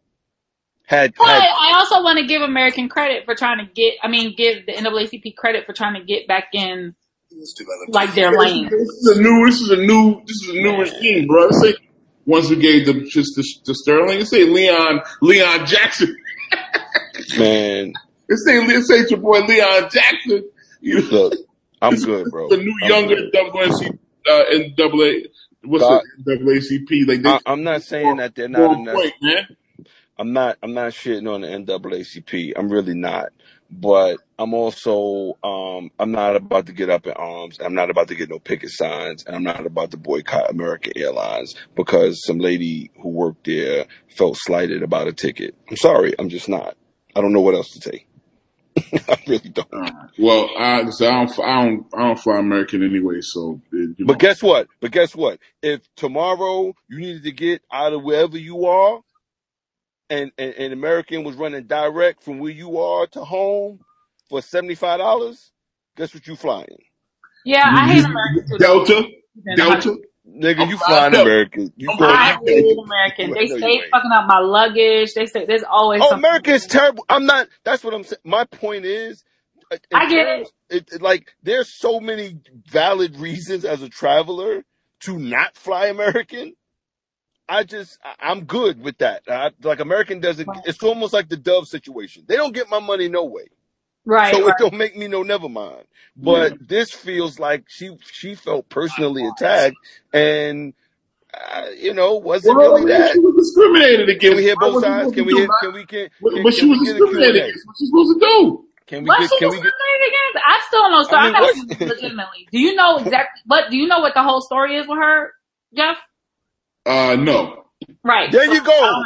I also want to give American credit for trying to give the NAACP credit for trying to get back in like their lane. This is a new regime, bro. This ain't ones who gave them just to Sterling. It say Leon Jackson. Man. It say your boy Leon Jackson. Look, I'm good, bro. The new younger NAACP. What's the NAACP? Like I'm not saying that they're not enough. Point, man. I'm not shitting on the NAACP. I'm really not. But I'm also, I'm not about to get up in arms. I'm not about to get no picket signs. And I'm not about to boycott American Airlines because some lady who worked there felt slighted about a ticket. I'm sorry. I'm just not. I don't know what else to say. I really don't. Well, I don't fly American anyway, so. But guess what? If tomorrow you needed to get out of wherever you are, and American was running direct from where you are to home for $75, guess what you flying? Yeah, I hate American. Delta? Nigga, you flying American. I hate American. They stay fucking up my luggage. They say there's always something. American's terrible. That's what I'm saying. My point is, I get it. Like, there's so many valid reasons as a traveler to not fly American. I'm good with that. Like American doesn't, it's almost like the Dove situation. They don't get my money no way. Right. So it don't make me no never mind. But this feels like she felt personally attacked and, wasn't really that. She was discriminated against. Can we hear both sides? But she was discriminated against. What's she supposed to do? Discriminated against? I still don't know. So I'm asking legitimately. Do you know what the whole story is with her, Jeff? No. Right. There you go.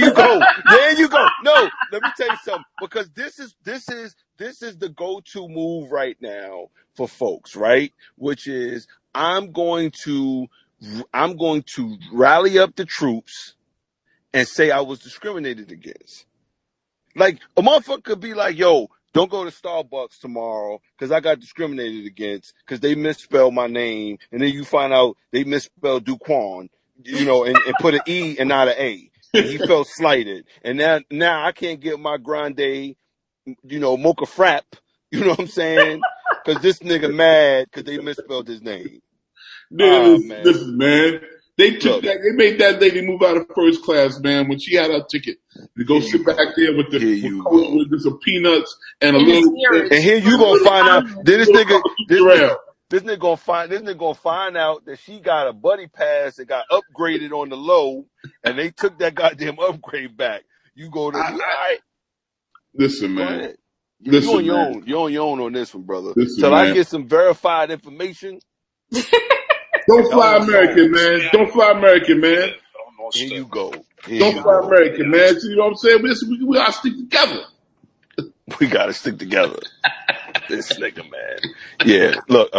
No, let me tell you something. Because this is the go-to move right now for folks, right? Which is I'm going to rally up the troops and say I was discriminated against. Like, a motherfucker could be like, yo, don't go to Starbucks tomorrow because I got discriminated against because they misspelled my name. And then you find out they misspelled Duquan, you know, and put an E and not an A. And he felt slighted. And now I can't get my grande, you know, mocha frap, you know what I'm saying? Because this nigga mad because they misspelled his name. Listen, man. They made that lady move out of first class, man, when she had her ticket to go sit back there with some peanuts and a little. And here you gonna find out. Then this nigga gonna find out that she got a buddy pass that got upgraded on the low, and they took that goddamn upgrade back. You go to all right. Listen, man. You're on your own on this one, brother. Till I get some verified information. Don't fly American, man. Don't fly American, man. Here you go. Don't fly American, man. See, you know what I'm saying? We gotta stick together. We gotta stick together. This nigga, man. Yeah. Look,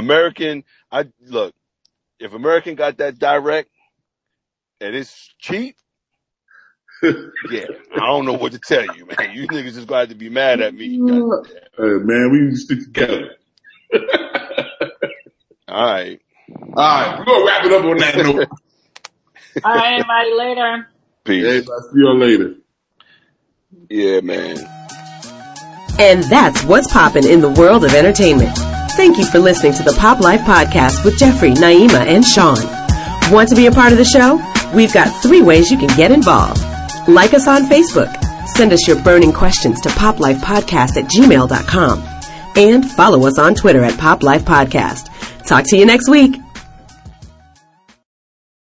if American got that direct and it's cheap, yeah, I don't know what to tell you, man. You niggas just gonna have to be mad at me. Hey, man, we need to stick together. All right. All right, we're going to wrap it up on that note. All right, everybody, later. Peace. Everybody, see you later. Yeah, man. And that's what's poppin' in the world of entertainment. Thank you for listening to the Pop Life Podcast with Jeffrey, Naima, and Sean. Want to be a part of the show? We've got 3 ways you can get involved. Like us on Facebook. Send us your burning questions to poplifepodcast@gmail.com. And follow us on Twitter @PopLifePodcast. Talk to you next week.